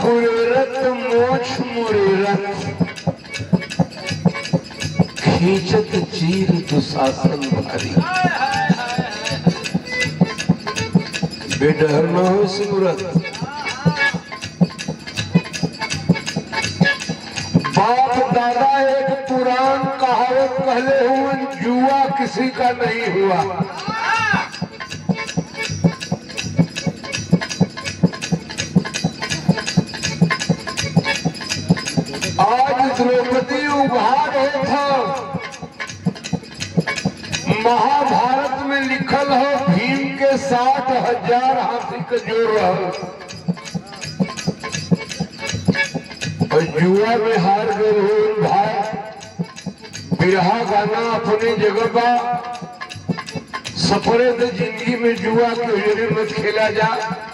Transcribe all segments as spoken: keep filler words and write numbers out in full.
फुरेरत मोछ मुरेरत खींचत चीर दुशासन भारी। बेडहर न हो सिमरत। बाप दादा एक पुरान कहावत कहले हुए, जुआ किसी का नहीं हुआ। आज द्रौपदी उघार हो था। महाभारत में लिखल हो भीम के साठ हजार हाथी का जोर रहा और जुआ में हार गए हो भाई। बिरहा गाना अपनी जगह पर सफरे तो जिंदगी में जुआ के जरिए मत खेला जा।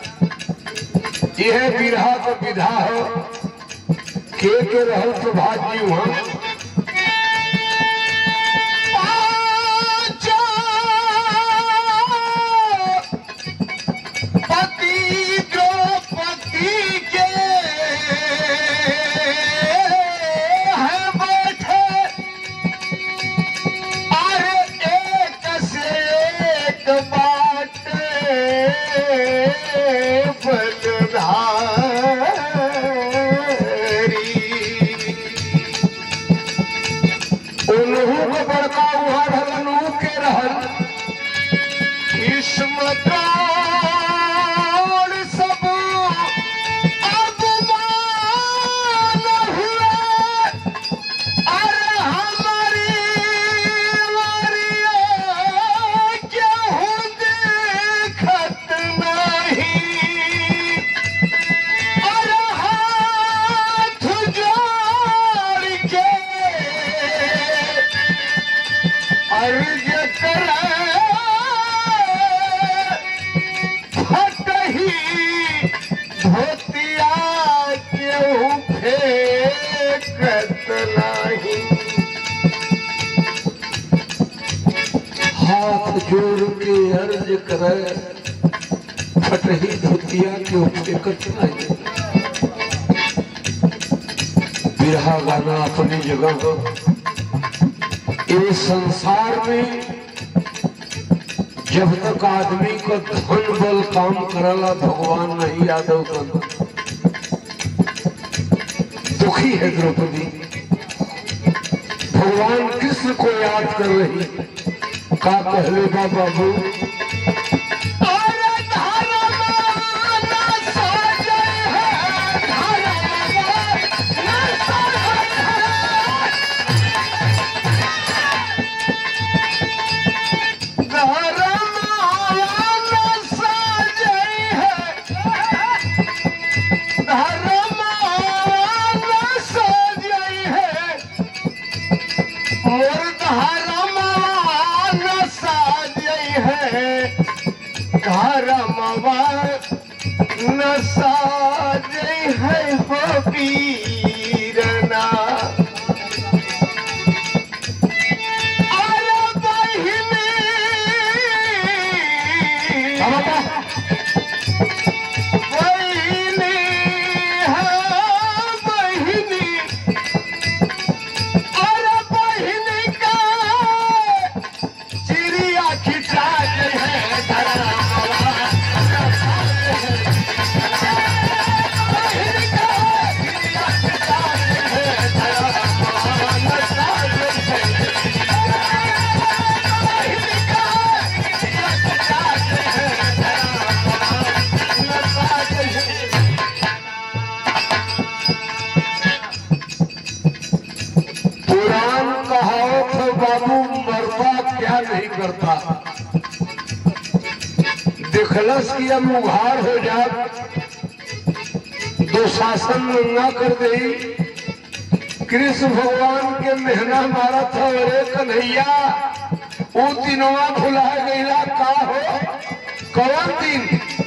यह बिरहा का विधा हो के के रहल प्रभात जी वहां जोर के अर्ज करे फटही धोतिया के फेंकत नहीं। बिरहा गाना अपनी जगह हो। इस संसार में जब तक आदमी को धन बल काम करला भगवान नहीं यादव का दुखी है द्रौपदी। भगवान कृष्ण को याद कर रही का कहले बा बाबू। करता देखलस कि अब उघार हो जा दो शासन न कर दे। कृष्ण भगवान के मेहना मारा था अरे कन्हैया वो दिनवा भुला गईला का हो कौन दिन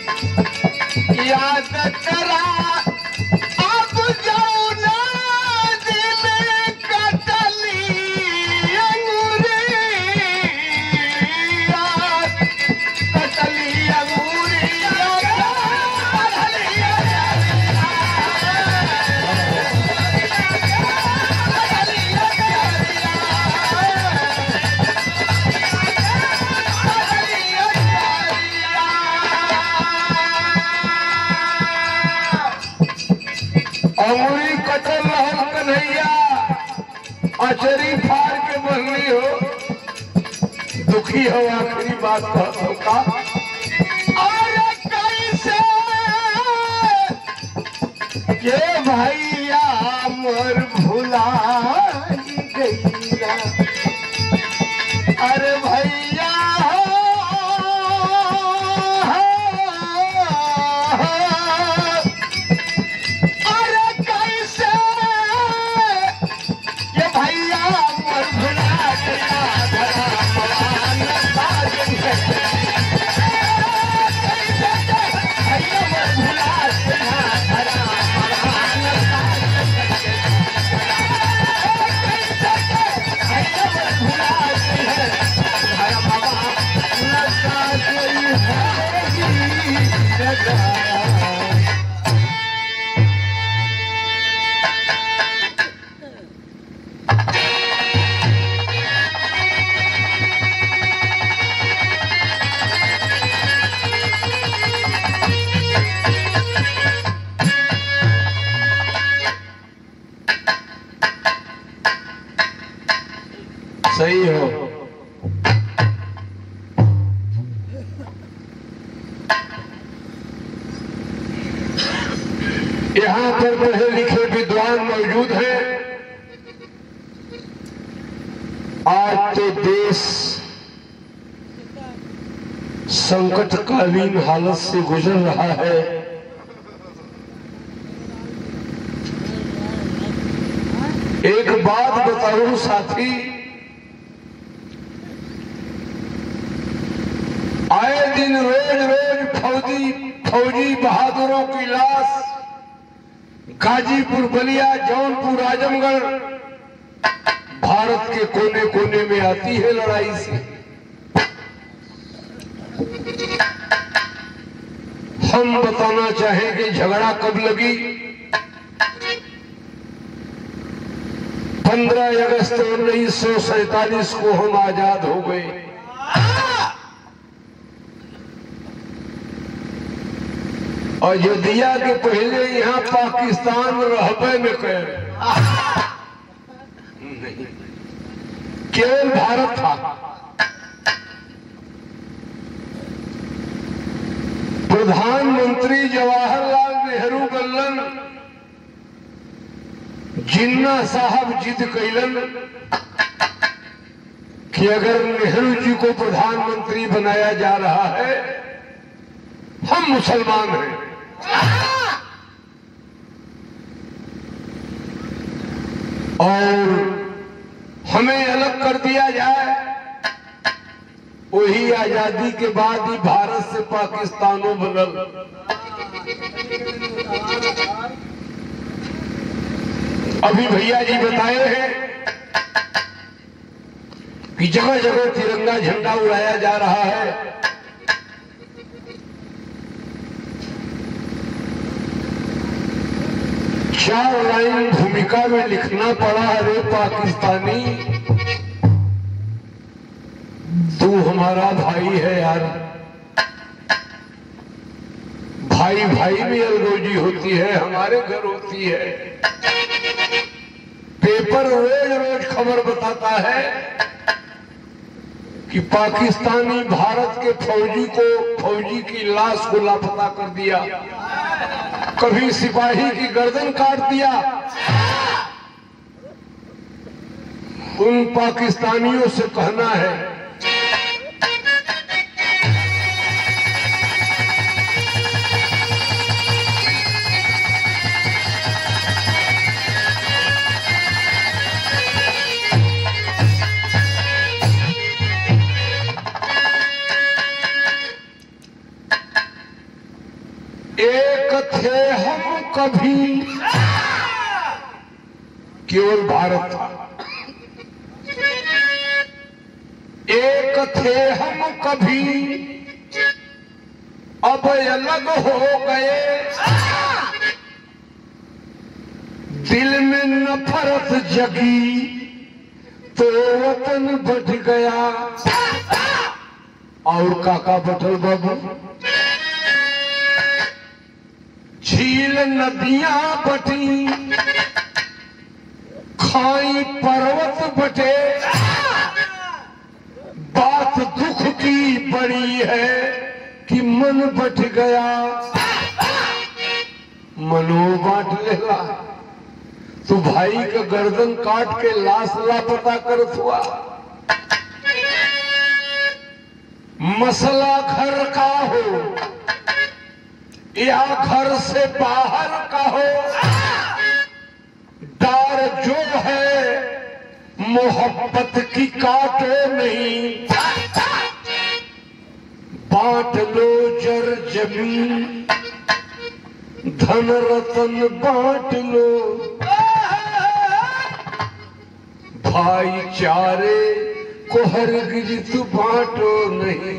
याद करा अब जाओ ना दिल कटली अंगूरी कटली अंगूरी अंगुरी कटल रहल कन्हैया अचरी फाड़ के बहनी हो, दुखी हो आखिरी बात कहतो का अरे कैसे ये भैया मोर भुला गईला, अरे भैया सही हो। यहाँ पर पढ़े लिखे विद्वान मौजूद हैं। आज तो देश संकटकालीन हालत से गुजर रहा है। एक बात बताऊं साथी, आए दिन रोज रोज फौजी फौजी बहादुरों की लाश गाजीपुर, बलिया, जौनपुर, आजमगढ़ भारत के कोने कोने में आती है लड़ाई से। हम बताना चाहेंगे झगड़ा कब लगी। पंद्रह अगस्त उन्नीस सौ सैतालीस को हम आजाद हो गए। अयोध्या के पहले यहाँ पाकिस्तान रहबे में कर केवल भारत था। प्रधानमंत्री जवाहरलाल नेहरू गल्लन, जिन्ना साहब जिद कैलन कि अगर नेहरू जी को प्रधानमंत्री बनाया जा रहा है, हम मुसलमान हैं, और हमें अलग कर दिया जाए। वही आजादी के बाद ही भारत से पाकिस्तानों बनल। अभी भैया जी बताए हैं कि जगह जगह तिरंगा झंडा उड़ाया जा रहा है। चार लाइन भूमिका में लिखना पड़ा, अरे पाकिस्तानी तू हमारा भाई है यार। भाई भाई में अलगोजी होती है, हमारे घर होती है। पेपर रोज रोज खबर बताता है कि पाकिस्तानी भारत के फौजी को फौजी की लाश को लापता कर दिया, कभी सिपाही की गर्दन काट दिया। उन पाकिस्तानियों से कहना है एक थे हम कभी, केवल भारत था। एक थे हम कभी, अब अलग हो गए। दिल में नफरत जगी तो वतन बढ़ गया। और काका बटल बाबू, झील नदियां बटी पानी पर्वत बटे, बात दुख की बड़ी है कि मन बट गया। मनो बांट लेगा तो भाई का गर्दन काट के लाश लापता करत हुआ। मसला घर का हो या घर से बाहर का हो, डार जो है मोहब्बत की काटो नहीं। बांट लो जर जमीन धन रतन बांट लो, भाईचारे को हरगिज बांटो नहीं।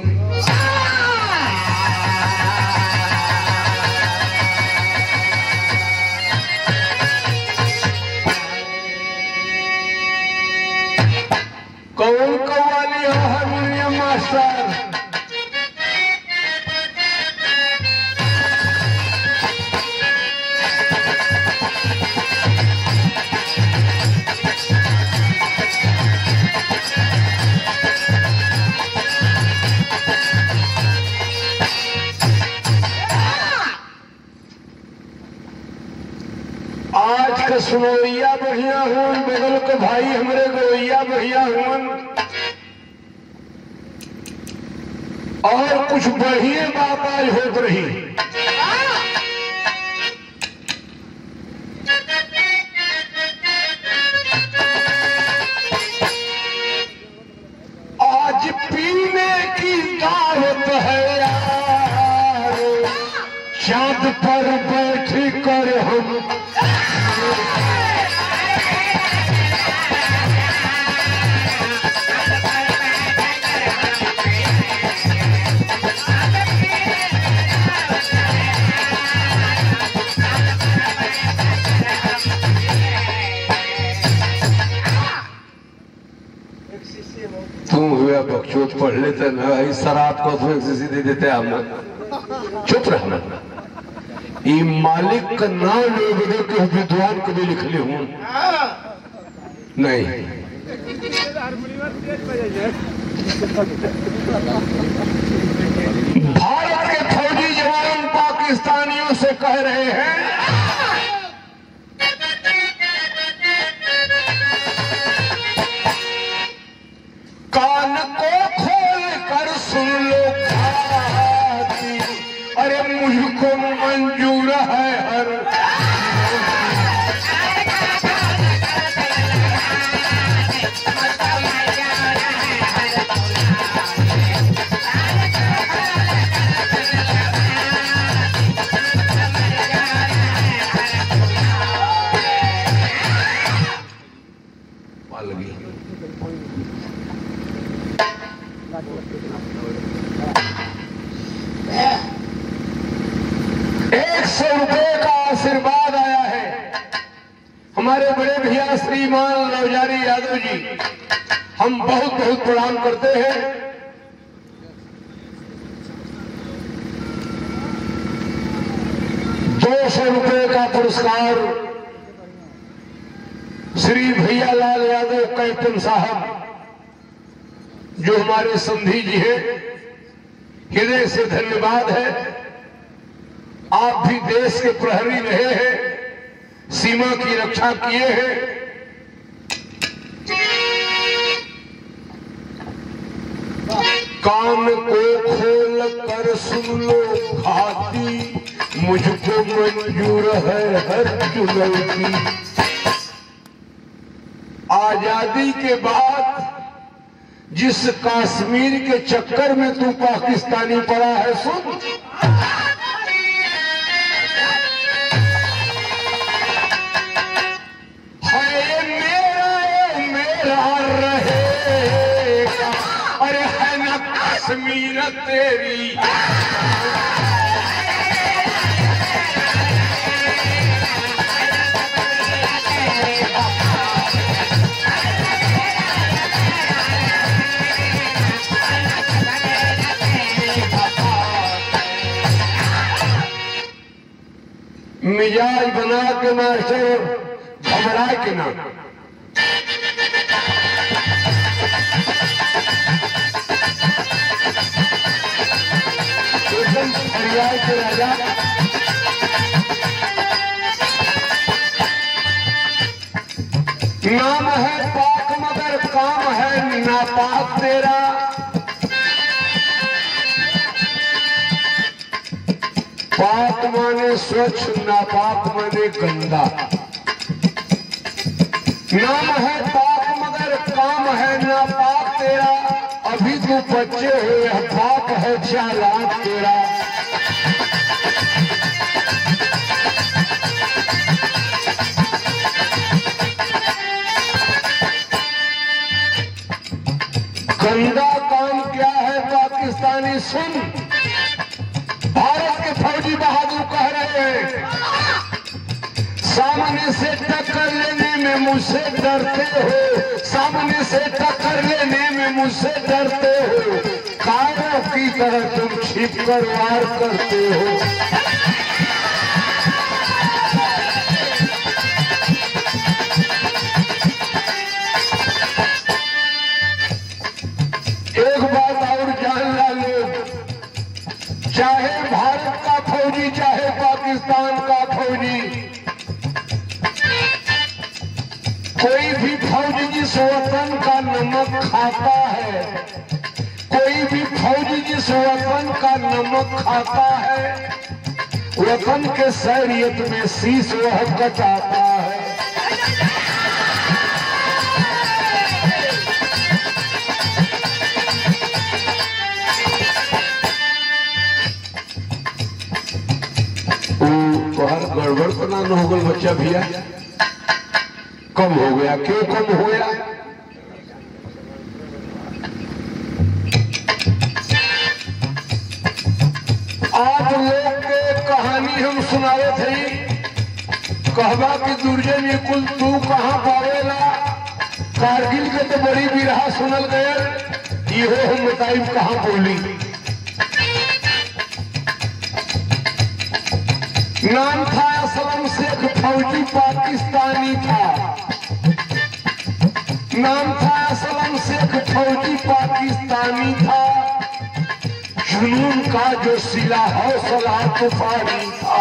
कौन कव्वाली है हारमोनियम मास्टर? आज का सुनोइया बढ़िया हुन, बगल के भाई हमरे गोइया बढ़िया हुन, और कुछ बढ़िया बात आज होत रही। आज पीने की दावत है यार, चांद पर बैठ कर हम तुम हुआ बकचोद पढ़ लेते ना, इस शराब को तो एक्सेसी दे देते हम ना। चुप रहना। ये मालिक का नाम ले के विद्वान कभी लिख ले हूं नहीं। भारत के फौजी जवान पाकिस्तानियों से कह रहे हैं, कान को खोल कर सुन लो खाती, अरे मुझको मंजूर है हर। एक सौ रुपए का आशीर्वाद आया है हमारे बड़े भैया श्रीमान लवजारी यादव जी, हम बहुत बहुत प्रणाम करते हैं। दो सौ रुपए का पुरस्कार श्री भैया लाल यादव कैप्टन साहब, जो हमारे समधी जी हैं, हृदय से धन्यवाद है। आप भी देश के प्रहरी रहे हैं, सीमा की रक्षा किए हैं। कान को खोल कर सुन लो खाती, मुझको मंजूर है हर चुनौती। आजादी के बाद जिस कश्मीर के चक्कर में तू पाकिस्तानी पड़ा है, सुन, है मेरा ये मेरा रहेगा, अरे है ना कश्मीर तेरी। मिजाज बना के मास्टर घबरा के ना, एकदम हरियाणा के राजा नाम है पाक मगर काम है नापाक तेरा। पाक माने स्वच्छ, नापाक माने गंदा। नाम है पाक मगर काम है नापाक तेरा। अभी तो बच्चे हो यह पाक है चालाक तेरा। गंदा काम क्या है पाकिस्तानी सुन। भारत के फौजी बहादुर कह रहे हैं सामने से टक्कर लेने में मुझसे डरते हो, सामने से टक्कर लेने में मुझसे डरते हो। कायरों की तरह तुम छिप कर वार करते हो। एक बात और जान ला लोग, चाहे भारत का फौजी चाहे पाकिस्तान का फौजी, कोई भी फौजी जिस वतन का नमक खाता है, कोई भी फौजी जिस वतन का नमक खाता है, वतन के शरीयत में शीश वह कटाता है। गड़बड़ तो ना हो गल बच्चा भैया, कम हो गया। क्यों कम हो गया? आज लोग के कहानी हम सुनाए थे, कहबा कि दुर्जन ये कुल तू कहाँ पावेला। कारगिल के तो बड़ी बिरहा सुनल गए, इहो हम बताई कहाँ बोली। नाम था असलम शेख, फौजी पाकिस्तानी था। नाम था असलम शेख, फौजी पाकिस्तानी था। जुनून का जो सिला हौसला तूफानी था।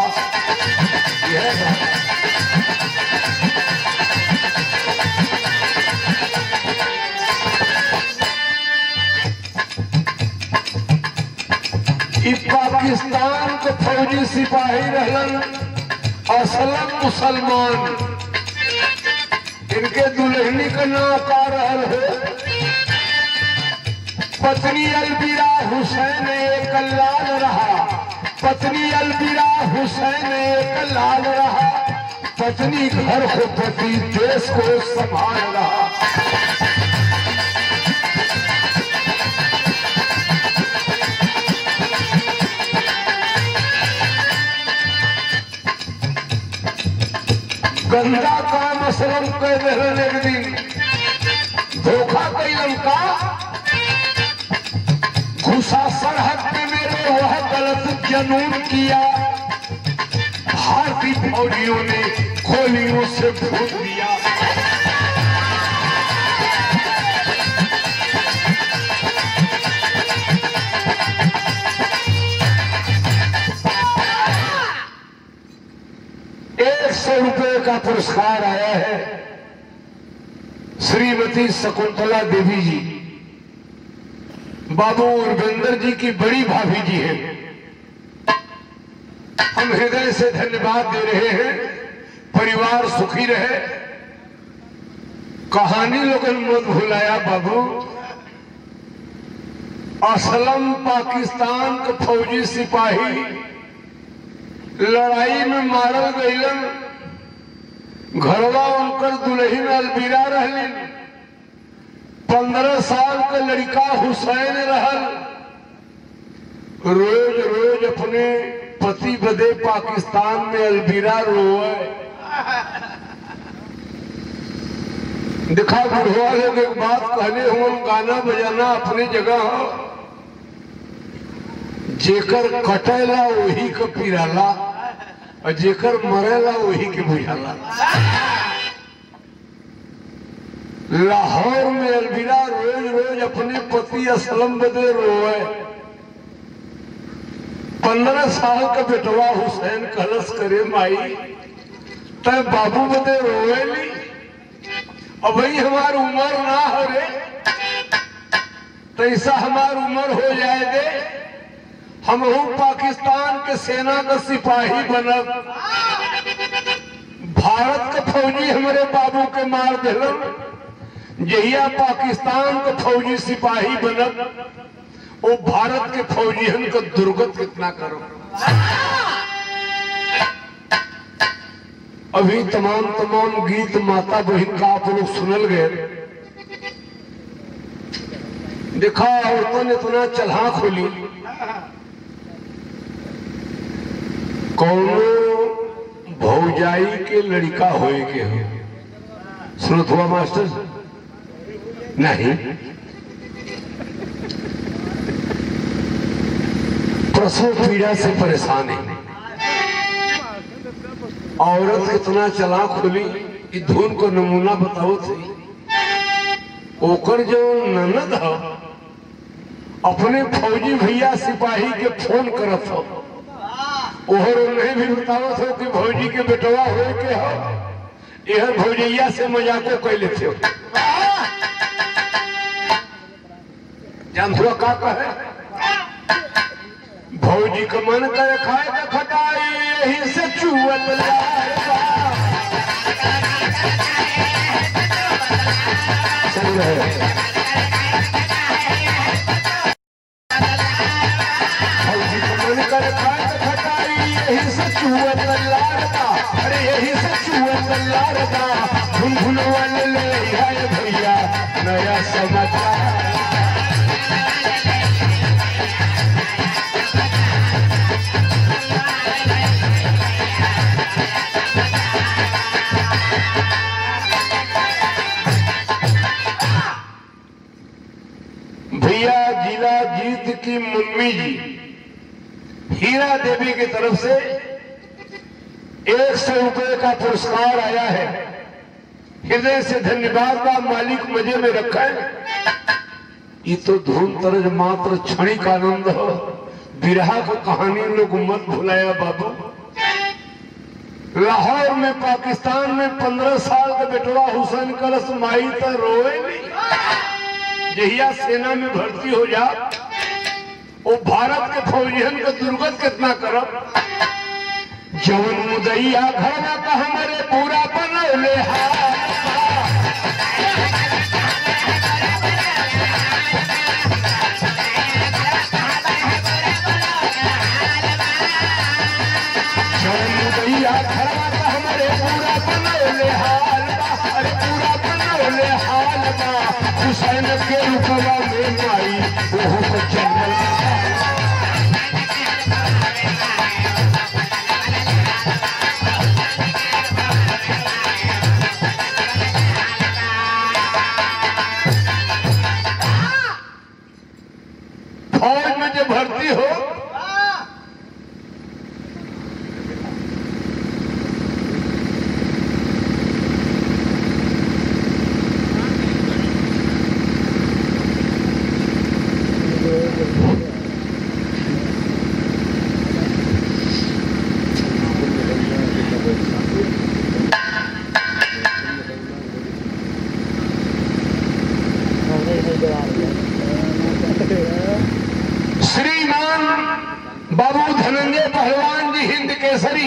पाकिस्तान के फौजी सिपाही रहलन असलम मुसलमान। इनके दुल्हनी का नाम का रहल है पत्नी अलबिरा हुसैन एक लाल रहा। पत्नी अलबिरा हुसैन एक लाल रहा। पत्नी घर को पति देश को संभाल रहा। गंदा काम असलम कर रहे एक दिन धोखा कैलन का घुसा सरहद पे मेरे वह गलत जनून किया। भारतीय फौजियों ने गोलियों से भून दिया। एक सौ रुपए का पुरस्कार आया है श्रीमती शकुंतला देवी जी, बाबू उर्वेंद्र जी की बड़ी भाभी जी हैं। हम हृदय से धन्यवाद दे रहे हैं। परिवार सुखी रहे। कहानी लोगन मत भुलाया बाबू। असलम पाकिस्तान के फौजी सिपाही लड़ाई में मारल गईलन। घरवा उनकर दुल्हन अलबिरा रहलिन। पंद्रह साल का लड़का हुसैन रहल। रोज रोज अपने पति बदे पाकिस्तान में अलबिरा रोए। दिखा बुढ़वा लोग एक बात कहने हुए, गाना बजाना अपनी जगह हो, जेकर कटेला वही के पिराला और जेकर मरेला वही के बुझाला। लाहौर में अलविरा रोज रोज अपने पति असलम बदे रोए। पंद्रह साल का बेटवा हुसैन कलश करे माई तय बाबू बदे रोए ली। अब भाई हमारी उम्र ना हो रे, तैसा हमारी उम्र हो जाए दे, हम पाकिस्तान के सेना का सिपाही बनब। भारत का फौजी हमारे बाबू के मार दिलन, जहिया पाकिस्तान का फौजी सिपाही बनब, वो भारत के फौजियन का दुर्गत कितना करो। अभी तमाम तमाम गीत माता बहन का आप लोग सुनल गए। देखा औरतों ने इतना चलहा खोली, कौनो भौजाई के लड़का होए के हो। सुनत हुआ मास्टर? नहीं, प्रसव पीड़ा से परेशान है। औरत कितना चला खुली, धुन को नमूना बताओ थी। ओकर जो ननद हो अपने फौजी भैया सिपाही के फोन करत हो, ओहर उन्हें भी बतावत हो कि भौजी के बेटवा हो के हो, यह भौजैया से मजाको कैले थे। जान हुआ का कहे, भौजी का मन करे खाए का खटाई, यही से चुअत चल रहे। भौजी का मन करे खाए का खटाई, यही से चुअत लारदा, अरे यही से चुअत लारदा, भुन भुन वाले ले आए भैया नया समाचार। भैया जिला जीत की मम्मी जी हीरा देवी की तरफ से एक सौ रुपए का पुरस्कार आया है। हृदय से धन्यवाद का मालिक मजे में रखा है। ये तो धूम तरज मात्र क्षणिक आनंद हो, बिरहा की कहानी लोग मत भुलाया बाबू। लाहौर में पाकिस्तान में पंद्रह साल का बेटवा हुसैन कलश माई तो रोए नहीं, जहिया सेना में भर्ती हो जा, वो भारत के फौजियन का दुर्गत कितना करब। जवन मुदैया घर का हमारे पूरा बनौले हाल, जवन मुदैया घर का हमारे पूरा बनौले हाल, अरे पूरा बनौले हाल बा। हुसैन के रुपवा में माई वो तो जंगल फौज में जो भर्ती हो, श्रीमान बाबू धनंजय पहलवान जी हिंद केसरी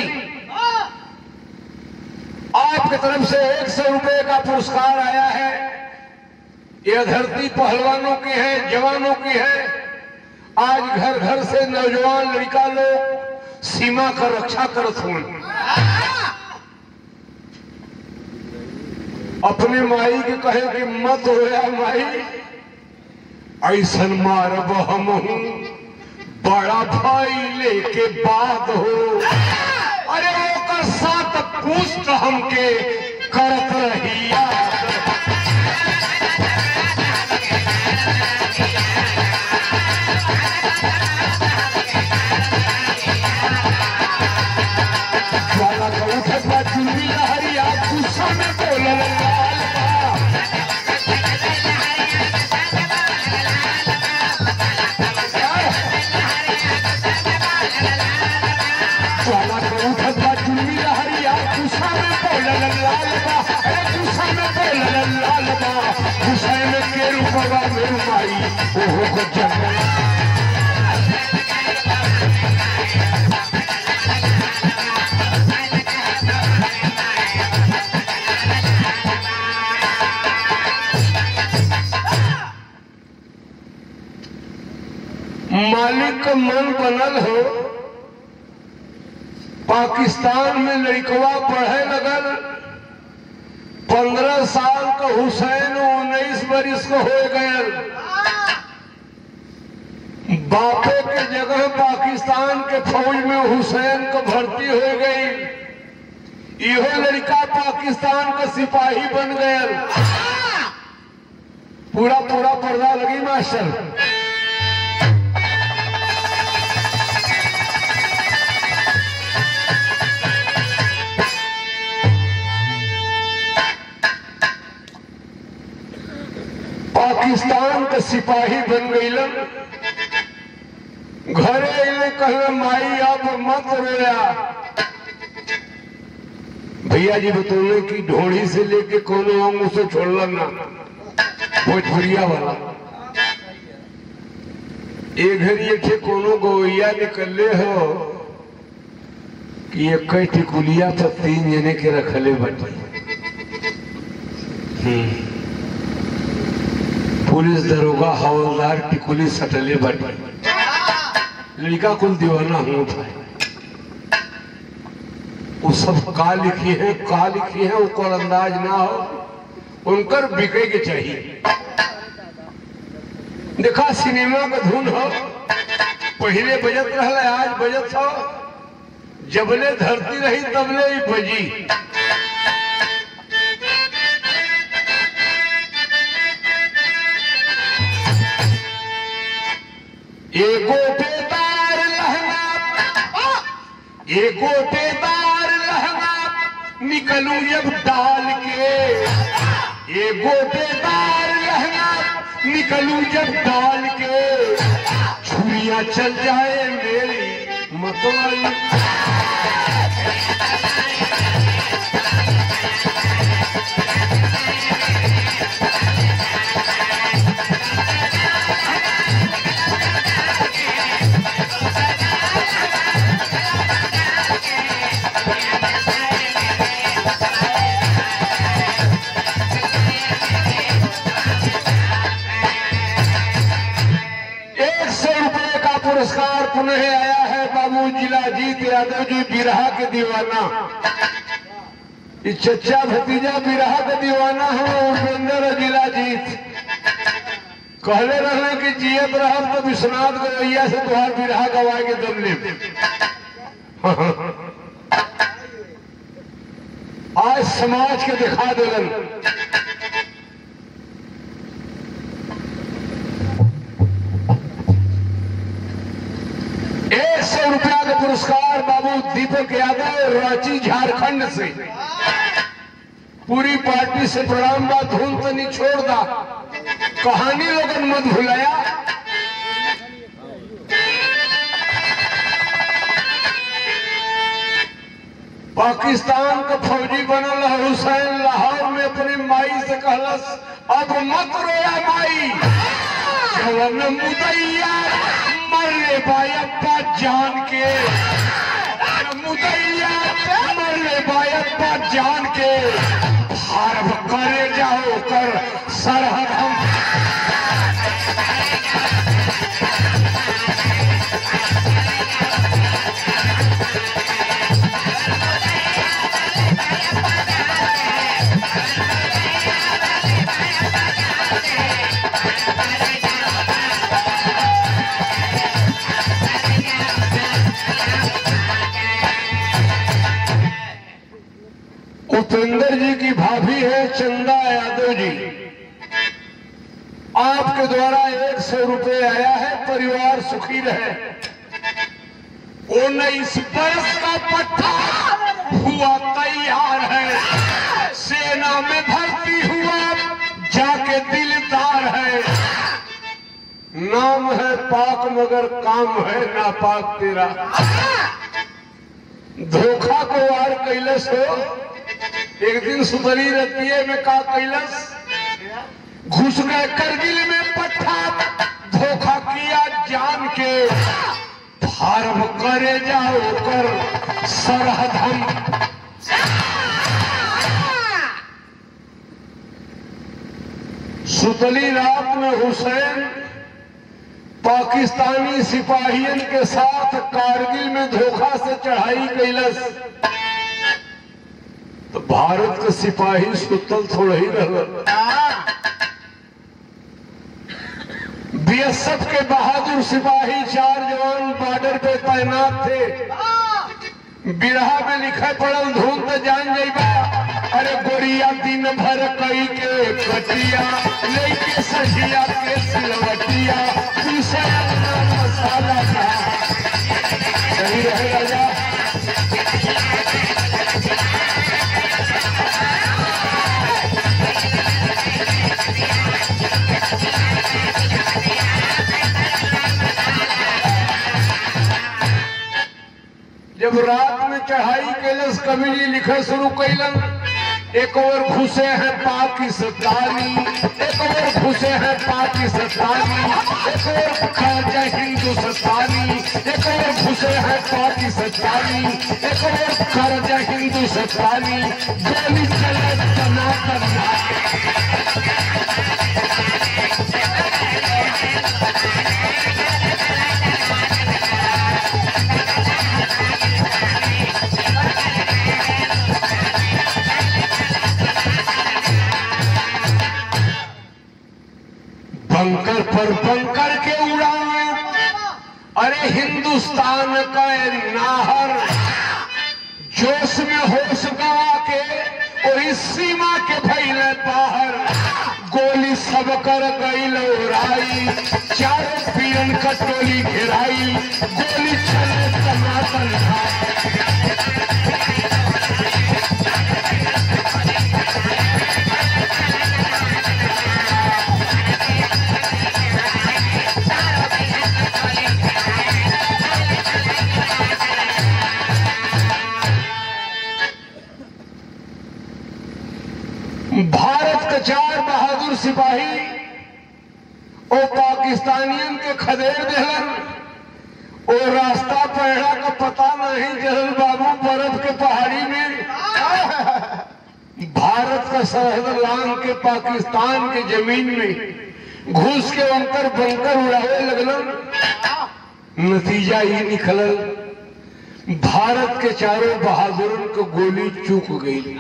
आपकी तरफ से एक सौ रुपए का पुरस्कार आया है। यह धरती पहलवानों की है, जवानों की है। आज घर घर से नौजवान लड़का लोग सीमा का रक्षा करत हुए। अपने माई के कहे कि मत होया माई, ऐसन मारब हम हूं बड़ा भाई लेके बाद हो। अरे ओकर साथ पुष्ट हमके करत रही याद। ज्वाला का उठत बा चुनरी लहरिया, गुस्सा में बोलल लाल बा। लाल बा हुसैन पे लाल बा हुसैन के रूपवा में माई ओहो को जन्नत मालिक का मन बनल हो। पाकिस्तान में लड़कवा पढ़े लगल, पंद्रह साल का हुसैन उन्नीस बरिस को हो गए। बापे के जगह पाकिस्तान के फौज में हुसैन को भर्ती हो गई। यह लड़का पाकिस्तान का सिपाही बन गया। पूरा पूरा पर्दा लगी मास्टर। पाकिस्तान का सिपाही बन गई। घरे कहे माई अब मत रोया। भैया जी बतौले कि ढोड़ी से लेके कोनो अंग से छोड़ला ना, भोजपुरिया वाला। एक घर ये थे कोनो गोइया निकले हो कि एक टिकुलिया पर तीन जने के रखले बटे। पुलिस दरोगा हवलदार टिकुली सटले बटे। लड़का कुल दीवाना हो था। वो सब का लिखी है का लिखी है ऊपर अंदाज ना हो, उनकर बिके के चाहिए। देखा सिनेमा का धुन हो, पहले बजत रहा आज बजत हो। जबले धरती रही तबले ही बजी। एक गोटेदार लहंगा एक गोटेदार लहंगा निकलूं जब डाल के। एक गोटेदार लहंगा निकलूं जब डाल के। छुरियां चल जाए मेरी मतवाली। पुरस्कार पुनः आया है बाबू जिलाजीत यादव जी बिरहा के दीवाना। ये चचा भतीजा बिरहा के दीवाना है उपेंद्र जिलाजीत। कहले रहे कि जियत रह तो विश्वनाथ गवैया से तुहार बिरहा गवाएंगे दम ले। आज समाज के दिखा देलन। एक सौ रुपया का पुरस्कार बाबू दीपक यादव रांची झारखंड से। पूरी पार्टी से प्रणाम बा। धुन तो नहीं छोड़ दा, कहानी लोगन मत भुलाया। पाकिस्तान का फौजी बनल हुसैन लाहौर में अपनी माई से कहलस अब मत रोया माई। जवन मुदैया मरले बायप्पा जान के। मुदैया मरले बायप्पा जान के। हर्ब करे जाओ कर सरहद हम। उपेंद्र जी की भाभी है चंदा यादव जी। आपके द्वारा एक सौ रुपये आया है। परिवार सुखी रहे। उन्नीस बरस का पट्टा हुआ तैयार है। सेना में भर्ती हुआ जाके दिलदार है। नाम है पाक मगर काम है नापाक तेरा। धोखा को वार कैलस हो एक दिन सुतली रतिये में का कैलस, घुस गए करगिल में पट्टा, धोखा किया जान के, फार्म करे जाओ कर सरहद हम। सुतली रात में हुसैन पाकिस्तानी सिपाहियन के साथ कारगिल में धोखा से चढ़ाई कैलस, तो भारत के सिपाही सुतल थोड़ा ही रह। बीएसएफ के बहादुर सिपाही चार जवान बॉर्डर पे तैनात थे। बिरहा में लिखे पड़ल धुन तो जान जाइबा, अरे गोरिया दिन भर कई के कटिया लेके सजिया के सिलवटिया, पीसे मसाला का सही रहे राजा। जब रात में चढ़ाई कैलस कवि जी लिखे शुरू कैलन, एक और घुसे हैं पाकिस्तानी, एक और घुसे हैं पाकिस्तानी, एक और खाजा हिंदुस्तानी, एक और घुसे हैं पाकिस्तानी, एक और खाजा हिंदुस्तानी, गोली चले टमाटर। बंकर पर बंकर के उड़ान, अरे हिंदुस्तान का नाहर, जोश में होश गवा के और इस सीमा के भैले बाहर, गोली सब कर गई लौराई, चारों पीरन का टोली घेराई, गोली चले टमाटर। भारत के चार बहादुर सिपाही और पाकिस्तानियन के खदेड़ देहलन, और रास्ता पैड़ा का पता नहीं जहल बाबू बर्फ के पहाड़ी में भारत का सरहद लांग के पाकिस्तान के जमीन में घुस के अंतर बंकर उड़ावे लगलन। नतीजा ये निकलल, भारत के चारों बहादुरन को गोली चूक गई।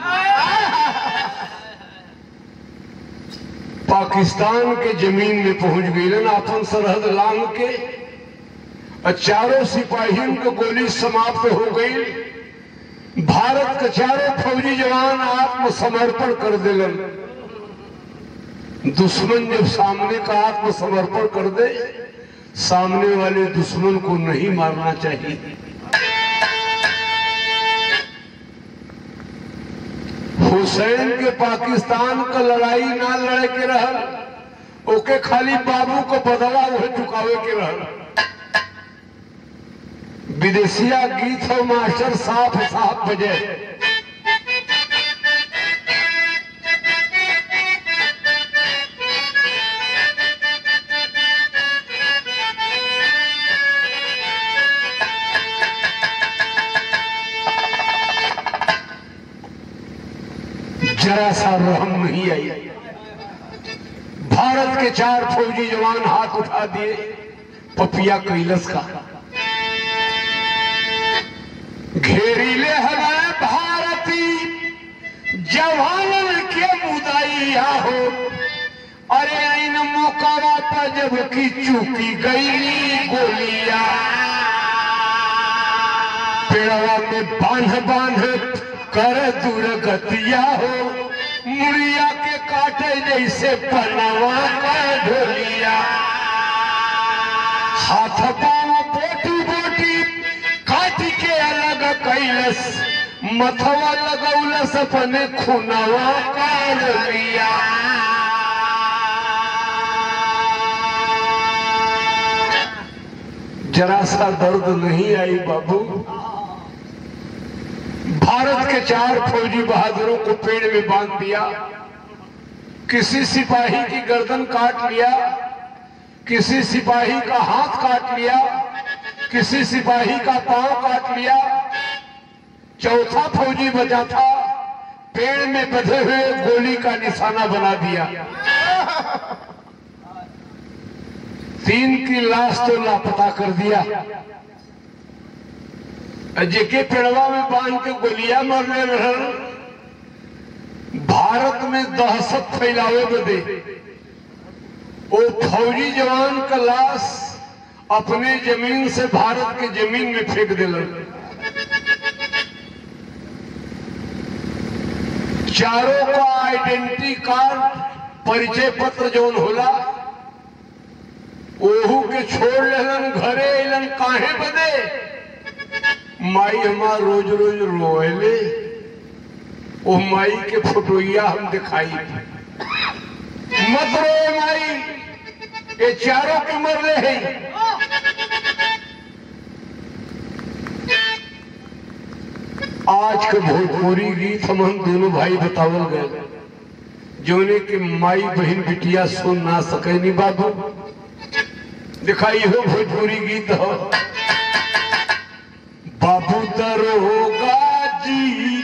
पाकिस्तान के जमीन में पहुंच गई, अपन सरहद लांग के, और चारों सिपाहियों को गोली समाप्त हो गई। भारत के चारों फौजी जवान आत्मसमर्पण कर दिलन। दुश्मन जब सामने का आत्मसमर्पण कर दे, सामने वाले दुश्मन को नहीं मारना चाहिए। हुसैन के पाकिस्तान का लड़ाई ना लड़े के रहल, ओके खाली बाबू को बदला वह चुकावे के रहल। विदेशिया गीत हो मास्टर साफ साफ बजे, जरा सा रहम नहीं आई। भारत के चार फौजी जवान हाथ उठा दिए, पपिया कैलस का घेरीले हमें भारती जवानन के मुदाइया हो, अरे इन मौका पर जब की चूकी गई गोलियां, पेड़वा में बांध बांध कर दुर्गतिया हो, मुड़िया के काटे जैसे पनवा का ढोलिया, हाथ पांव बोटी बोटी काट के अलग कैलस, मथवा लगौलस अपने खुनवा का ढोलिया। जरा सा दर्द नहीं आई बाबू। भारत के चार फौजी बहादुरों को पेड़ में बांध दिया, किसी सिपाही की गर्दन काट लिया, किसी सिपाही का हाथ काट लिया, किसी सिपाही का पांव काट लिया। चौथा फौजी बचा था, पेड़ में बंधे हुए गोली का निशाना बना दिया। तीन की लाश तो लापता कर दिया। जेके पेड़वा में बांध के गोलियां मारने रहल, भारत में दहशत फैलावे बदे वो फौजी जवान का लाश अपने जमीन से भारत के जमीन में फेंक दिलन। चारों का आइडेंटिटी कार्ड, परिचय पत्र जौन होला ओहू के छोड़ लेलन, घरे अलन। काहे बदे? माई हमार रोज रोज रोएले, ओ माई के फोटोइया हम दिखाई। मत रो माई, ये चारों के मरले हैं। आज के भोजपुरी गीत हम हम दोनों भाई बतावल गए, जोने के माई बहन बिटिया सुन ना सके नहीं। बाबू दिखाई हो भोजपुरी गीत हो। बाबू दरोगा जी,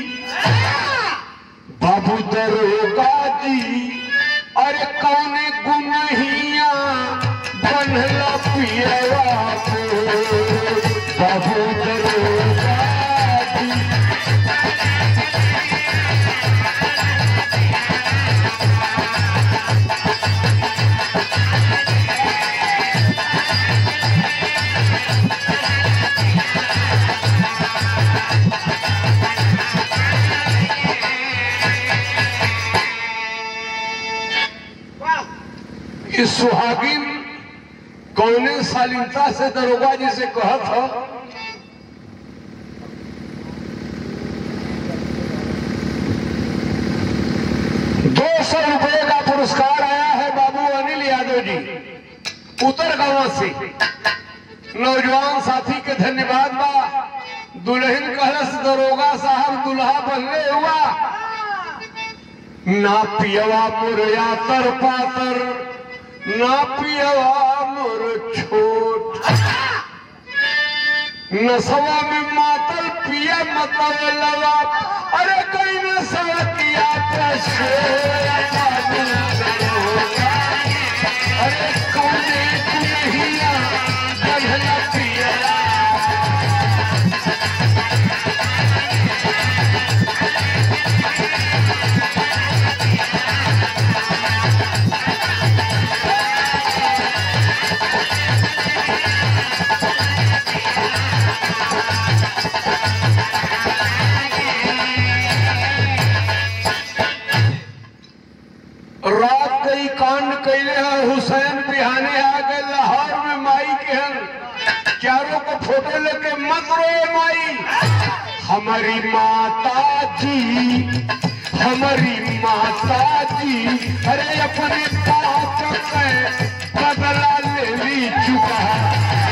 बाबू दरोगा जी, अरे कौने गुनहिया बनला पियवा को। बाबू दरोगा जी, इस सुहागिन कौने शालीनता से दरोगा जी से कहा था, दो सौ रुपए का पुरस्कार आया है बाबू अनिल यादव जी उतर गांव से। नौजवान साथी के धन्यवाद बा। दुल्हन कहलस दरोगा साहब दुल्हा बनले हुआ, ना पियवा मुरया तर पातर, ना पियवा मोर छोट, नसवा में मातल पिया मतलवा, अरे कई नसल किया अरे कौने कुनहिया बनला पिया। रात कई कांड कैले हैं, हुसैन बिहाने आ गए लाहौर में माई के हैं। चारों को फोटो लेके मत रो माई, हमारी माता जी, हमारी माता जी, अरे अपने पाप के बदला ले ली चुका।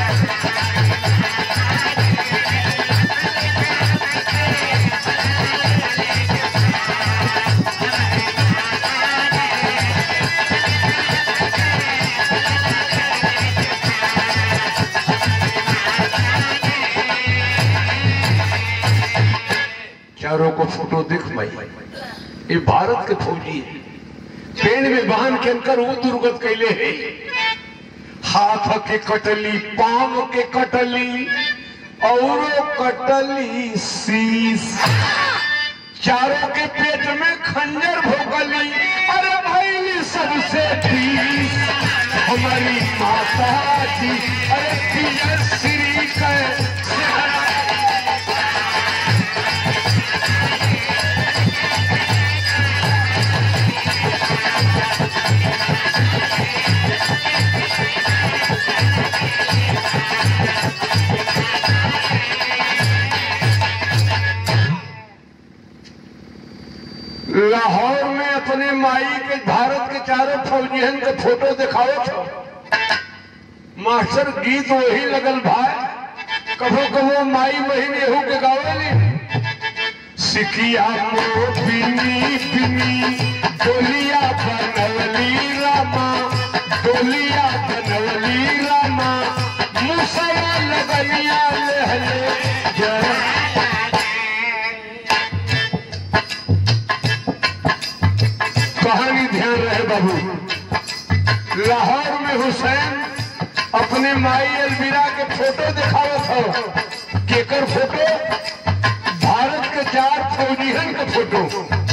चारों को फोटो दिख भाई, ये भारत के फौजी है। पेड़ में बांध के अंकर वो दुर्गत कैले है। हाथ के कटली, पांव के कटली और कटली शीश, चारों के पेट में खंजर भोगली, अरे भाई सबसे पीस। हमारी माता जी, अरे पिया श्री का लाहौर में अपने माई के भारत के चारों फौजियन के फोटो दिखाओ छो। मास्टर गीत वही लगल भाई, कभो कभो माई बहन एहू के गावेली। सिकिया मो पिनी पिनी डोलिया बनवली रामा, डोलिया बनवली रामा, मुसया लगनिया लहले जरा। कहानी ध्यान रहे बाबू, लाहौर में हुसैन अपने माई अलवीरा के फोटो दिखावत हो। केकर फोटो? भारत के चार फौजियन के फोटो,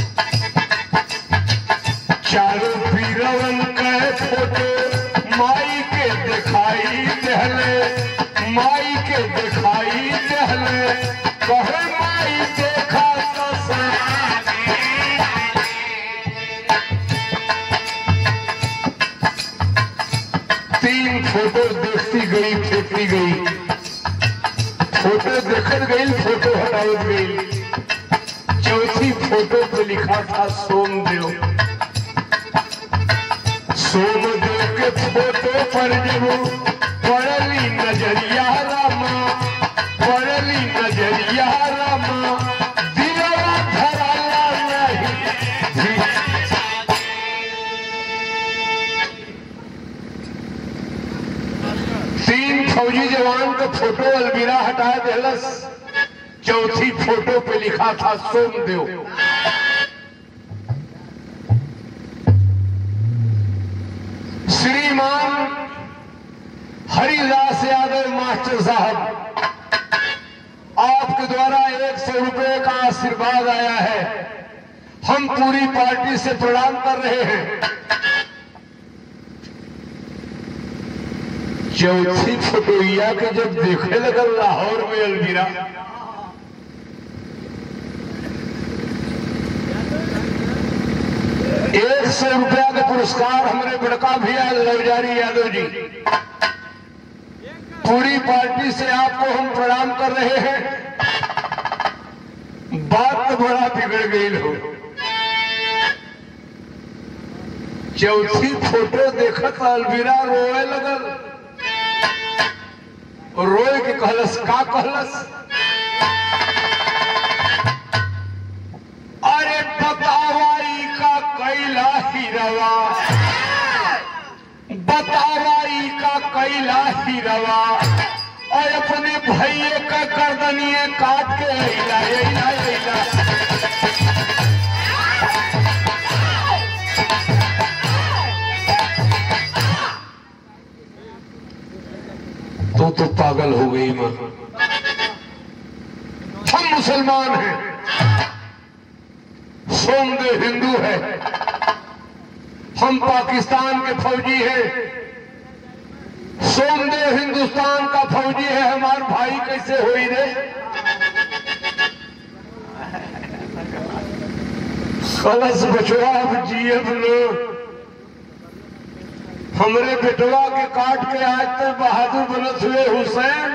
चारों वीरवन के फोटो माई के दिखाई दहले, माई के दिखाई दहले, कहे माई देखा तो तीन फोटो देखती गई, फेंकती गई, फोटो देखत गई, फोटो हटावत गई। चौथी फोटो पे लिखा था सोमदेव। सोमदेव के फोटो पर जब पड़ली नजरिया रामा, पड़ली नजरिया रामा, दिलवा धराला नहीं। तीन फौजी जवान का फोटो अलवीरा हटा देलस, चौथी फोटो पे लिखा था सोमदेव। श्रीमान हरिदास यादव मास्टर साहब, आपके द्वारा एक सौ रुपए का आशीर्वाद आया है, हम पूरी पार्टी से प्रणाम कर रहे हैं। चौथी फोटोइया के जब देखे लगल लाहौर में अलवीरा, एक सौ रुपया का पुरस्कार हमारे बड़का भैया लवजारी यादव जी, पूरी पार्टी से आपको हम प्रणाम कर रहे हैं। बात तो बड़ा बिगड़ गई हो। चौथी फोटो देखत अलवीरा रोए लगल, रोए के कहलस, का कहलस? अरे बतावाई का कैला हिरवा, बतावाई का कैला हिरवा, और अपने भैये का गर्दनिए काट के अइला अइला अइला। तो तो पागल हो गई मां। हम मुसलमान हैं, सोमदेव हिंदू है, हम पाकिस्तान के फौजी हैं, सोमदेव हिंदुस्तान का फौजी है, हमारे भाई कैसे हुई रे? खलस बचवा अब जीएफ लो, हमरे बेटवा के काट के आज तक बहादुर बनत हुए हुसैन।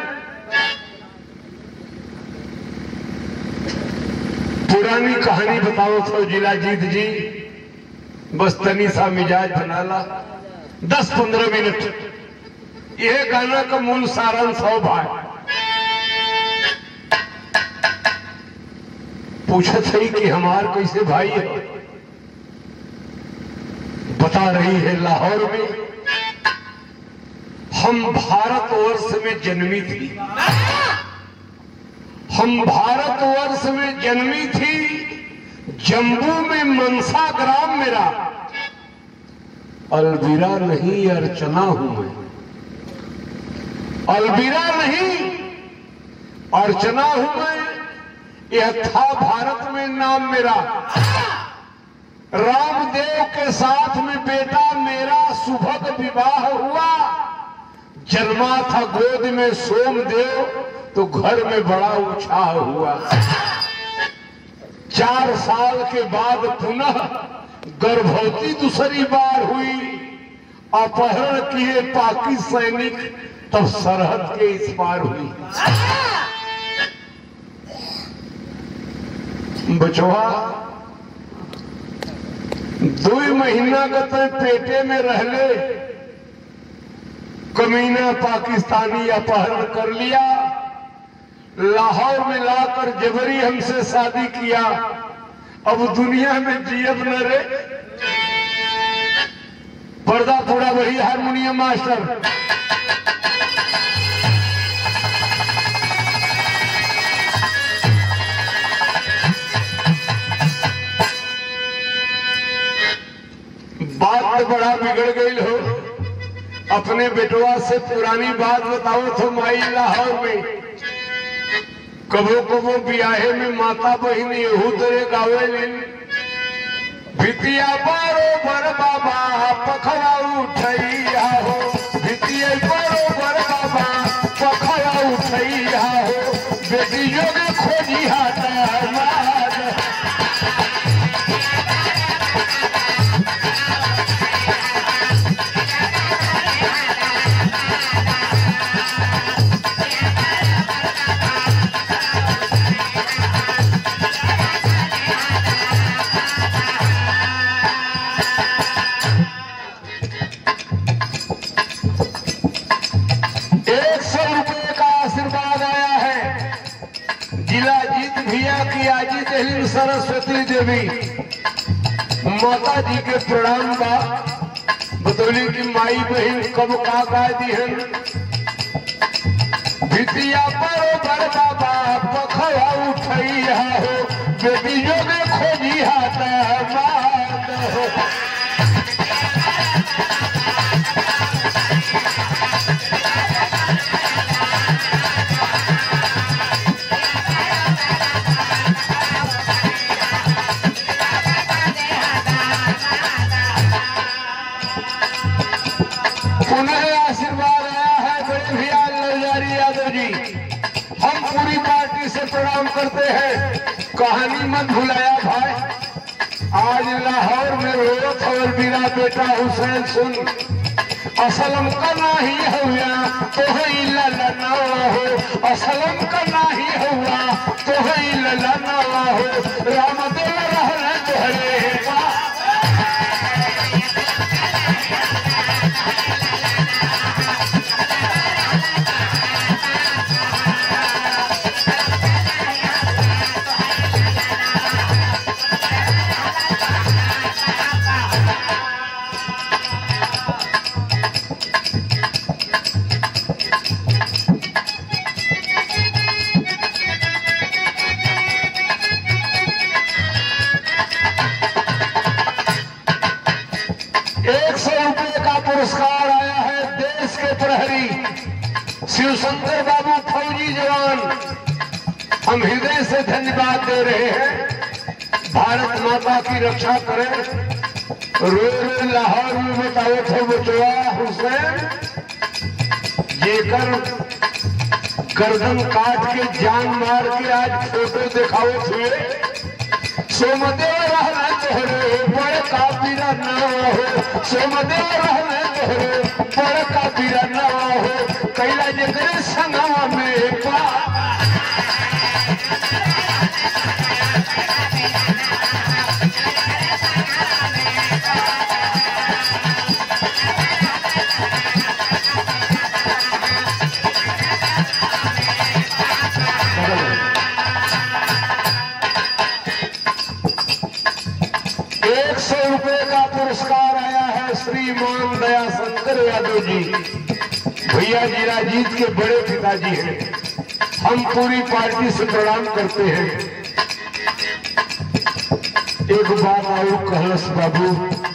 पुरानी कहानी बताओ तो जिला जीत जी, बस तनी सा मिजाज बनाला, दस पंद्रह मिनट। यह गाना का मूल सारांश हो भाई। पूछा थी कि हमार कैसे भाई है, बता रही है लाहौर में हम भारतवर्ष में जन्मी थी, हम भारतवर्ष में जन्मी थी, जम्मू में मनसा ग्राम मेरा, अलवीरा नहीं अर्चना हूं मैं, अलवीरा नहीं अर्चना हूं मैं, यह था भारत में नाम मेरा। रामदेव के साथ में बेटा मेरा सुभग विवाह हुआ, जन्मा था गोद में सोमदेव, तो घर में बड़ा उत्साह हुआ। चार साल के बाद पुनः गर्भवती दूसरी बार हुई, अपहरण किए पाकि सैनिक, तब सरहद के इस पार हुई। बचवा दो महीना का तो पेटे में रहले, कमीना पाकिस्तानी अपहरण कर लिया, लाहौर में लाकर जबरी हमसे शादी किया, अब दुनिया में जियब न रे। पर्दा पूरा वही हारमोनियम मास्टर। बात तो बड़ा बिगड़ गई हो, अपने बेटवा से पुरानी बात बताओ तो माई लाहौर में कबो कबो बियाहे में माता बहन यहू तेरे गावे भितिया बरोबर बाबा पखवा उठैया हो, भितिया बरोबर बाबा पखवा उठैया हो, बेटी योग खोजी हाथ सरस्वती देवी माता जी के प्रणाम बा। बतौली की माई बहन कब का गा दिहन, भितिया बरोबर बाबा पखवा उठैया हो, बेटी योग खोजी हाथ मात हो। प्रणाम करते हैं, कहानी मत भुलाया भाई। आज लाहौर में रोत और मेरा बेटा हुसैन सुन, असलम का नाही हुआ तो ही ललना हो, असलम का नाही हुआ तो ही ललना हो, रामदेव रहना तोहरे पुरस्कार आया है देश के प्रहरी शिव शंकर बाबू फौजी जवान। हम हृदय से धन्यवाद दे रहे हैं। भारत माता की रक्षा करें। रो रो लाहौर में बताओ थे बचवा हुसैन, जेकर गर्दन काट के जान मार के आज फोटो दिखाओ थे, सोमदेव रहना तोहरे बड़ का बीरा न हो, सोमदेव रहना तोहरे बड़ का बीरा न हो, कैला जगरे संगवा में पा पुरस्कार आया है श्रीमान दया शंकर यादव जी, भैया जीराजीत के बड़े पिताजी हैं। हम पूरी पार्टी से प्रणाम करते हैं। एक बात आओ कहलस बाबू,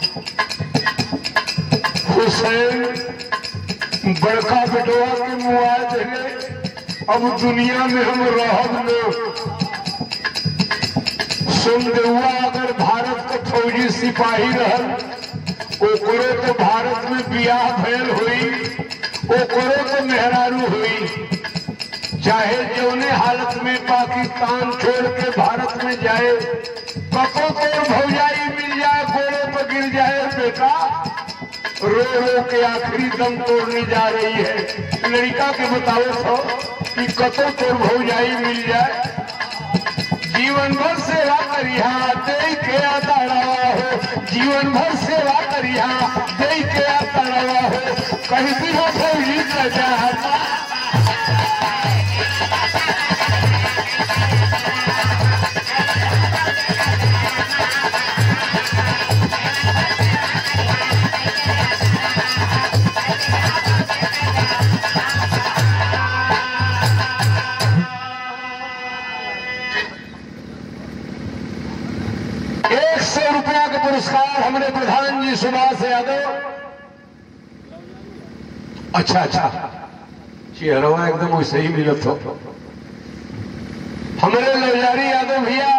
हुसैन बड़का बेटवा के मुआ देने, अब दुनिया में हम रहब न। सोमदेवा अगर भारत के फौजी सिपाही रहल, ओकरो तो भारत में बियाह भयल हुई, ओकरो तो मेहरारू हुई। चाहे जौने हालत में पाकिस्तान छोड़ के भारत में जाए, कतो तो भौजाई मिल जाए, गोड़ों पर गिर जाए बेटा, रो रो के आखिरी दम तोड़ने जा रही है। लड़का के बताओ तो कि कतो तो भौजाई मिल जाए, जीवन भर सेवा करिहा दे के आता रहा हो, जीवन भर सेवा करिहा दे के आता रहा हो, कहीं भी हो फौजी का चाहता नमस्कार हमारे प्रधान जी सुभाष यादव। अच्छा अच्छा चेहरा एकदम वैसे ही मिलत हो। हमारे लवजारी यादव भैया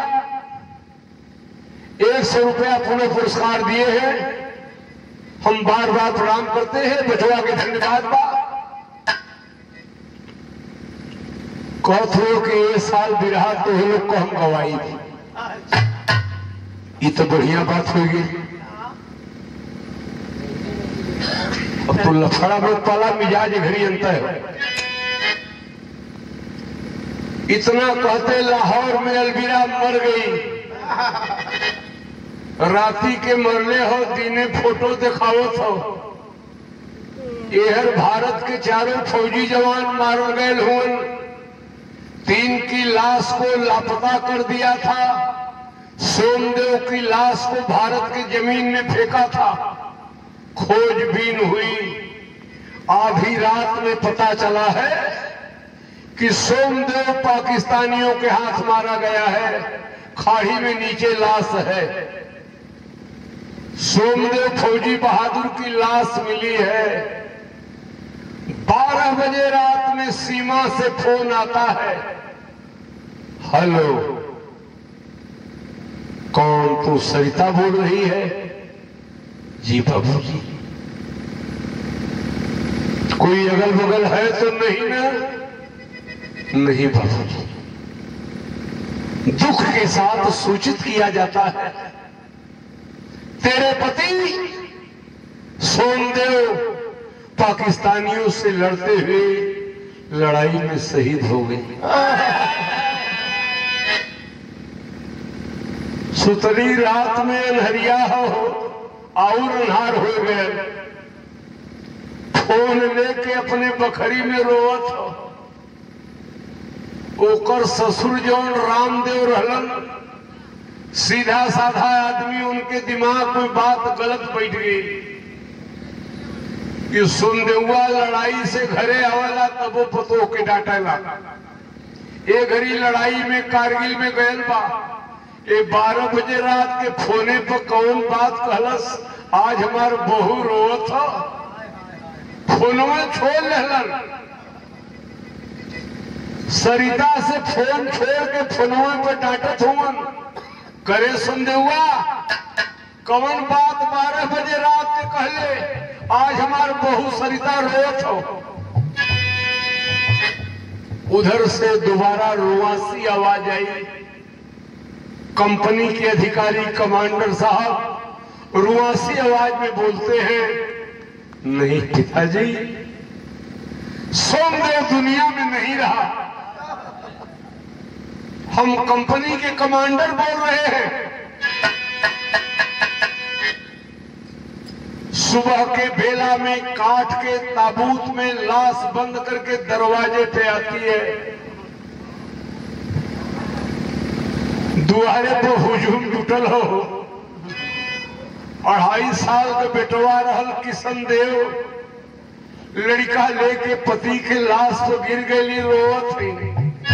एक सौ रुपया पुनः पुरस्कार दिए हैं। हम बार बार प्रणाम करते हैं, बचवा के धन्यवाद बा। कहत हो कि ये साल बिरहा तो लोग को हम गवाई थी, ये तो बढ़िया बात होगी। अब तो लफड़ा मत पाला, मिजाज घड़ी अंतर है। इतना कहते लाहौर में अलविरा मर गई, राती के मरले हो, दिने फोटो दिखावत हो। एहर भारत के चारों फौजी जवान मार गए हुए, तीन की लाश को लापता कर दिया था। सोमदेव की लाश को भारत की जमीन में फेंका था, खोजबीन हुई। आधी रात में पता चला है कि सोमदेव पाकिस्तानियों के हाथ मारा गया है, खाड़ी में नीचे लाश है। सोमदेव फौजी बहादुर की लाश मिली है। बारह बजे रात में सीमा से फोन आता है, हेलो कौन, तू सरिता बोल रही है? जी बाबूजी। कोई अगल बगल है तो नहीं ना? नहीं बाबूजी। दुख के साथ सूचित किया जाता है, तेरे पति सोमदेव पाकिस्तानियों से लड़ते हुए लड़ाई में शहीद हो गए। सुतरी रात में अनहरिया हो और अन्हार हो गए, फोन लेके अपने बखरी में रोवत हो। ओकर ससुर जौन रामदेव रहलन, सीधा साधा आदमी, उनके दिमाग में बात गलत बैठ गई कि सोमदेवा लड़ाई से घरे आवाला तब वो पतो के डांटेला। ए घड़ी लड़ाई में कारगिल में गयल बा, ए बारह बजे रात के फोने पर कौन बात कहलस, आज हमार बहू रोवत हो। फोनवा छोड़ लेलन, सरिता से फोन छोड़ के फोनवा पर डांटत हुआ, करे सोमदेवा कौन बात बारह बजे रात के कहले, आज हमार बहू सरिता रोत हो। उधर से दोबारा रुआसी आवाज आई। कंपनी के अधिकारी कमांडर साहब रुआसी आवाज में बोलते हैं, नहीं पिताजी, सोमदेव दुनिया में नहीं रहा, हम कंपनी के कमांडर बोल रहे हैं। सुबह के बेला में काठ के ताबूत में लाश बंद करके दरवाजे पे आती है। दुआरे पर हुजूम जुटल हो, अढ़ाई साल के बेटवा रहल किशन देव, लड़का लेके पति के लाश तो गिर गई, रोवत थी।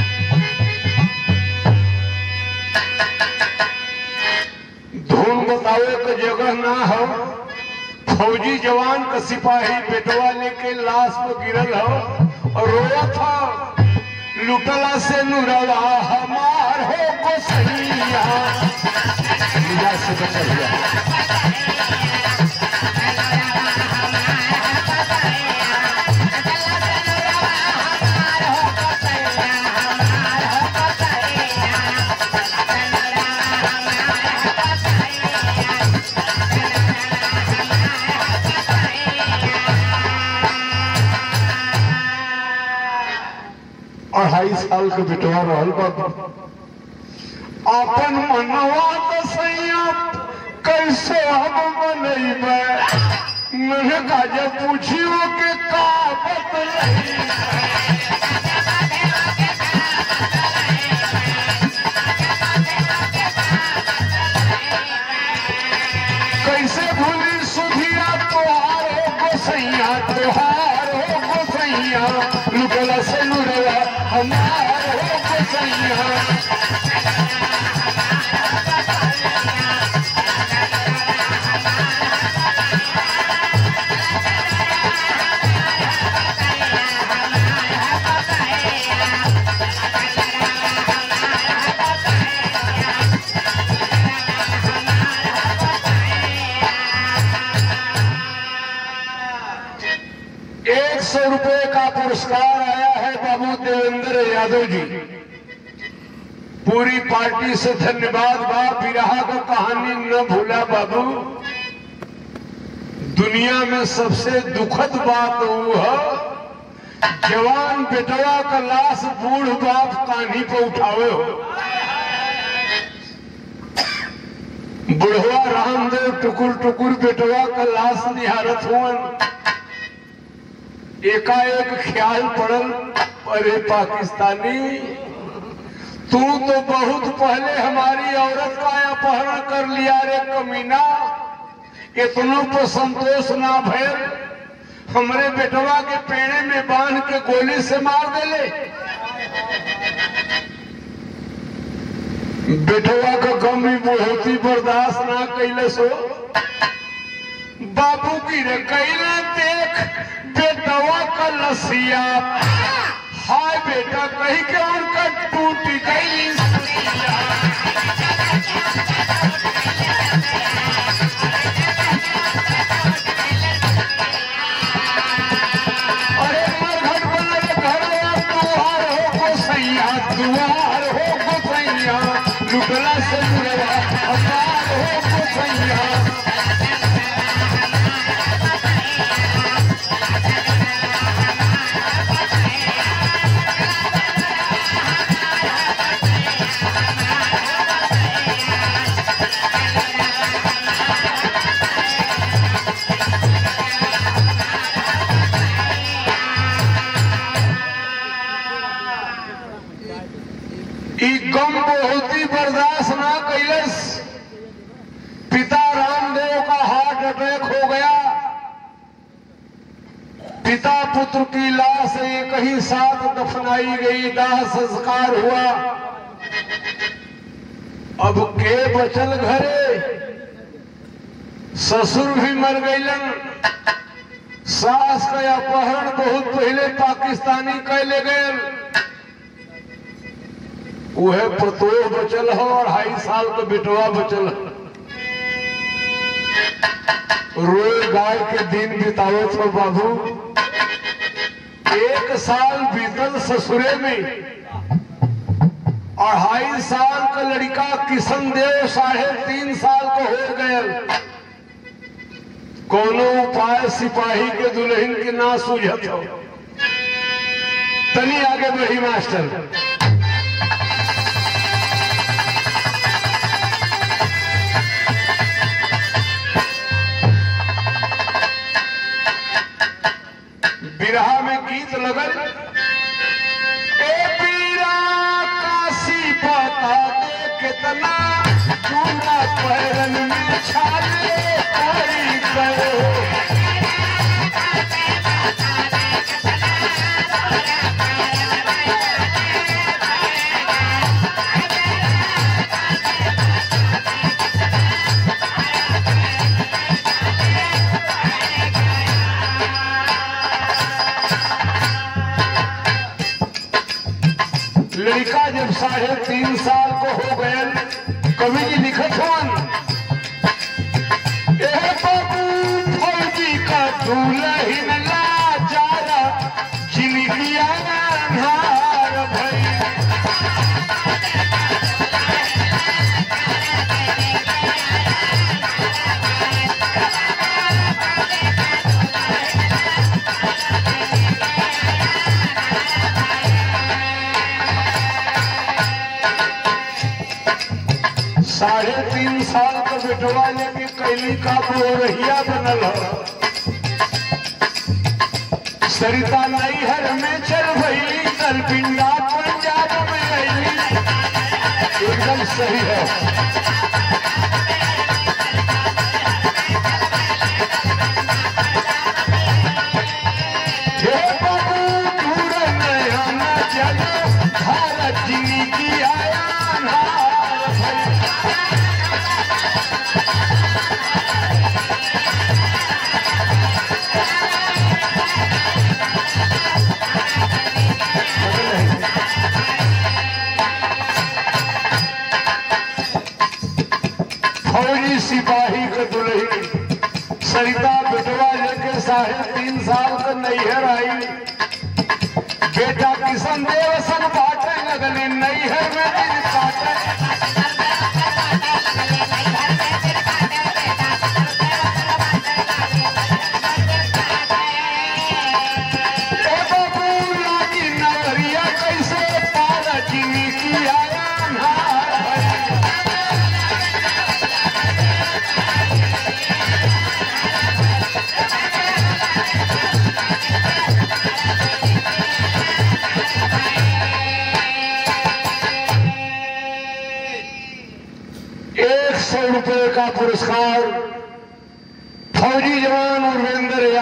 धून बतावे को जगह ना हो, फौजी जवान का सिपाही बेटवा लेके लाश को गिरल हो और रोया था, लुटला से नुरवा हमार हो को सैया, से बचल गया। अढ़ाई साल के बेटवा रहल बाबू, अपन मनवा तो सैया कैसे हम मनैबे, मैंने काजे पूछियो के का बतलई। कैसे भूली सुधिया तोहार हो गोसैया, तोहार हो गोसैया, लुटला से नुरवा हमार हो गोसैया। सौ रुपए का पुरस्कार आया है बाबू देवेंद्र यादव जी। पूरी पार्टी से धन्यवाद बा। बिरहा का कहानी न भूला बाबू। दुनिया में सबसे दुखद बात वो है जवान बेटवा का लाश बूढ़ बाप कान्ही पे उठावे हो। बुढ़वा रामदेव टुकुर टुकुर बेटवा का लाश निहारत हुवन। एकाएक ख्याल पड़ल, अरे पाकिस्तानी तू तो बहुत पहले हमारी औरत का अपहरण कर लिया रे कमीना। इतनों पर संतोष ना भयल, हमरे बेटवा के पेड़े में बांध के गोली से मार देले। बेटवा का गम भी बहुत ही बर्दाश्त ना कैले सो। बाबू की रे कैला देख बेटवा का लसिया, हाय बेटा कही के उनका टूटी गई। अरे मरघट बनल घरवा दुआर हो गोसैया, दुआर हो गोसैया, लुटला से मुरवा अपार हो गोसैया। गम बहुत ही बर्दाश्त ना कैलस। पिता रामदेव का हार्ट अटैक हो गया। पिता पुत्र की लाश एक ही साथ दफनाई गई, दाह संस्कार हुआ। अब के बचल घरे, ससुर भी मर गईलन। सास का अपहरण बहुत पहले पाकिस्तानी कैले गए। वह पतोह बचल हो और ढाई साल का बेटवा बचल हो। रोए गाय के दिन बितावत हो बाबू। एक साल बीतल ससुरे में। अढ़ाई साल का लड़का किशन देव साढ़े तीन साल का हो गया। कोनो उपाय सिपाही के दुल्हन के ना सूझत हो। तनी आगे बढ़ी मास्टर। बिरहा में गीत लगल, ए पीरा काशी बता दे कितना चूड़ा पैरन में छाले पड़ी गए। लड़का जब साढ़े तीन साल को हो गया, कवि जी लिखत हवन, ए बाबू फौजी का दुल्हन लाचारा जिंदगिया अन्हार भई। साढ़े तीन साल का बेटवा लेके कैली का बोरहिया बनल हो। सरिता नैहर में चल भैली, कल पिंडा पंजाब में अली। एकदम सही है। हे बाबू दूर नया न चलो, भारत जिंदगी आया अन्हार भई। फौजी सिपाही का दुल्हन सरिता बेटवा लेके साढ़े तीन साल का नैहर आई।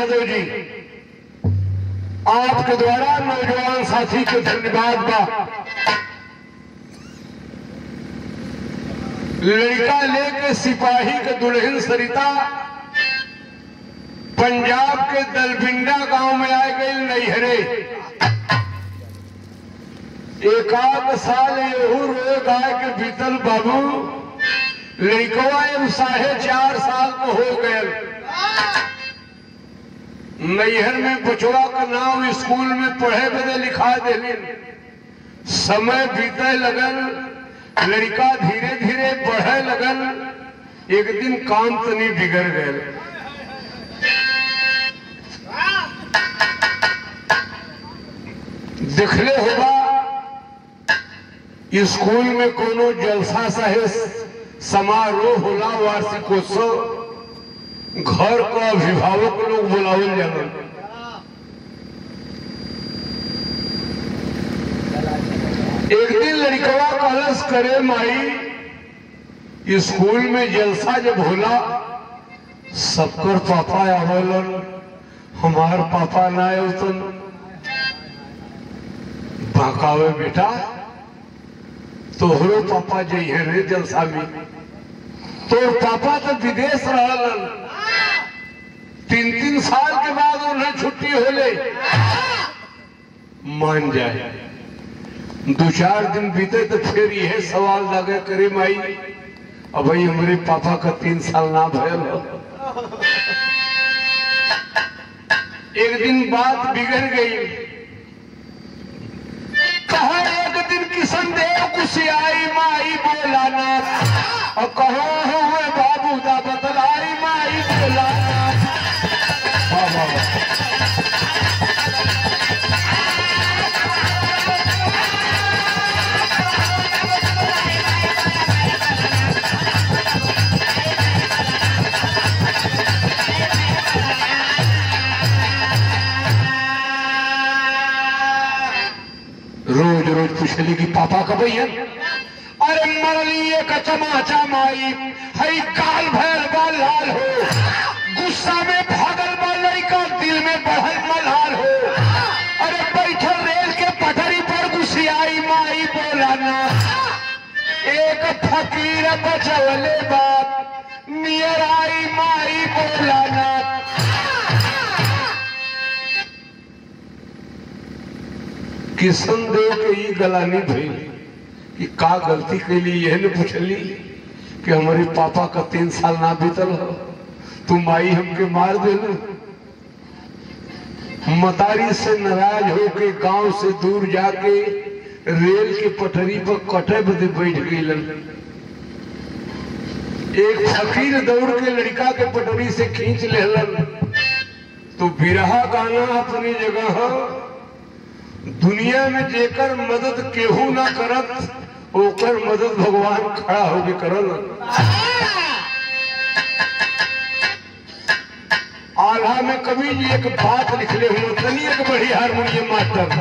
यादव जी, आपके द्वारा नौजवान साथी के धन्यवाद बा। लड़का लेके सिपाही के दुल्हन सरिता पंजाब के दलबिंडा गांव में आ गई नैहरे। एक आध साल यहू रो गाय के बीतल बाबू, लड़कवा एम साढ़े चार साल को हो गए। नैहर में बचवा का नाम स्कूल में पढ़े बदे लिखा देने। समय बीते लगन, लड़का धीरे धीरे बढ़े लगन। एक दिन काम तनी बिगड़ गए। देखले होगा स्कूल में कोनो जलसा साहे समारोह होला, वार्षिकोत्सव, घर को अभिभावक लोग बुलावल जाए। एक दिन लड़कवा कलश करे, माई स्कूल में जलसा जब होला सबकर पापा आवलन, हमार पापा ना आवतन। बाकावे बेटा, तोहरो पापा जइहे रे जलसा में। तोर पापा तो विदेश रहलन, तीन तीन साल के बाद उन्हें छुट्टी होले। मान जाए, दो चार दिन बीते तो फिर यह सवाल लगे करे, माई अब भाई हमारे पापा का तीन साल ना भयल हो। एक दिन बात बिगड़ गई। कहा एक दिन किशन देव कुशियाई माई बोलाना, और कहो हुए बाबू दा बतलाई माई बोलाना। रोज रोज पूछली कि पापा कब है? अरे मरली एक चमाचा माई, हई काल भैर बा लाल हो, गुस्सा में भागल बा लड़का, दिल में बढ़ल मलाल हो। अरे बैठल रेल के पटरी पर गुस्सियाई माई बोलाना, एक फकीर बचवले बात नियर आई माई बोलाना। किशन देव के ये गलानी भई कि का गलती के लिए यह न पूछली कि हमारे पापा का तीन साल ना बीतल हो, तू माई हमके मार देलू। मतारी से नाराज होके गांव से दूर जाके रेल के पटरी पर कटे बदे बैठ गई। एक फकीर दौड़ के लड़का के पटरी से खींच लेलन। तो बिरहा गाना अपनी जगह, दुनिया में जेकर मदद केहू ना करत, ओकर मदद भगवान खड़ा होके करल। आल्हा में कवि जी एक बात लिखले हुए, तनी एक बड़ी हारमोनियम मास्टर।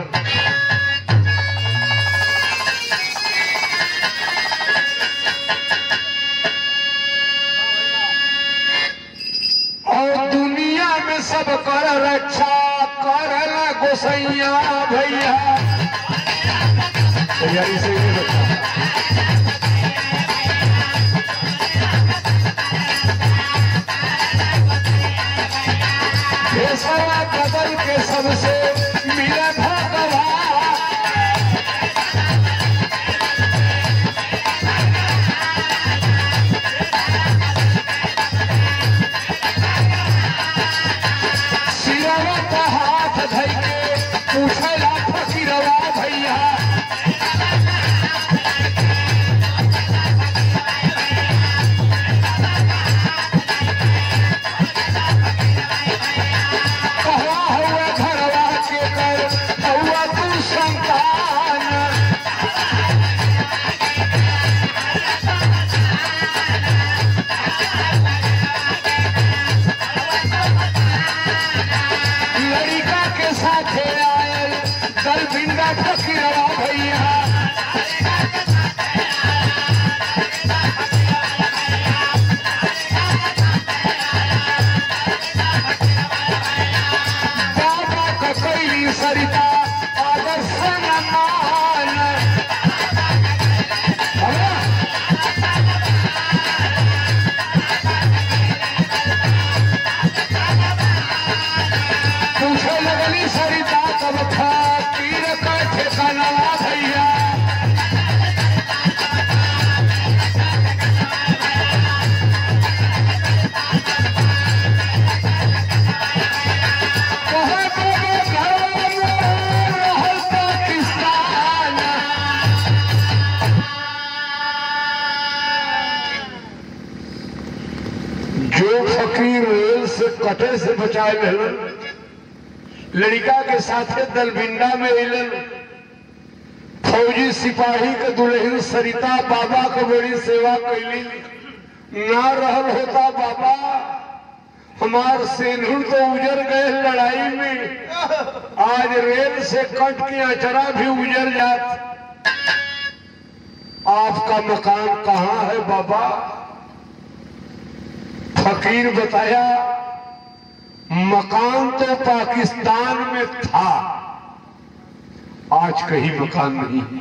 और दुनिया में सब कर रक्षा करला गोसैया भैया। तैयारी से नहीं रखा। बदल के सबसे मिले भगवान। सिरवा का हाथ धइ के पूछला फकीरवा भैया। फकीरवा भैया फकीर रेल से कटे से बचाए लेलन, लड़का के साथे दलबिंडा में अलन। फौजी सिपाही के दुल्हन सरिता बाबा के बड़ी सेवा कैली। ना रहल होता बाबा, हमार सेनुर तो उजर गए लड़ाई में, आज रेल से कट के अचरा भी उजर जात। आपका मकान कहाँ है बाबा? फकीर बताया, मकान तो पाकिस्तान में था, आज कहीं मकान नहीं है।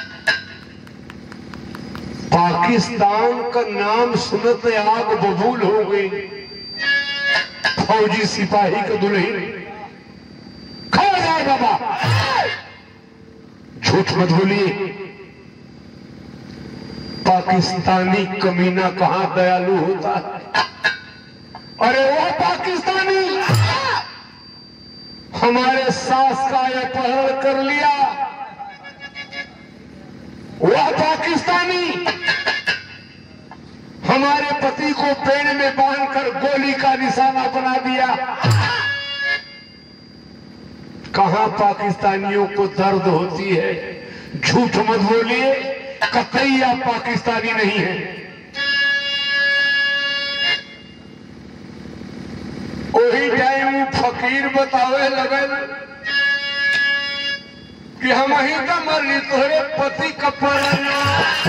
पाकिस्तान का नाम सुनते आग बबूल हो गई। फौजी सिपाही का दुल्हन खा जाए बाबा, झूठ मत बोलिए। पाकिस्तानी कमीना कहां दयालु होता है। अरे वो पाकिस्तानी हमारे सास का अपहरण कर लिया। वह पाकिस्तानी हमारे पति को पेड़ में बांधकर गोली का निशाना बना दिया। कहां पाकिस्तानियों को दर्द होती है। झूठ मत बोलिए, कतई आप पाकिस्तानी नहीं है। वही टाइम फकीर बतावे लगल कि हम ही तो मरली, तोहरे पति का परना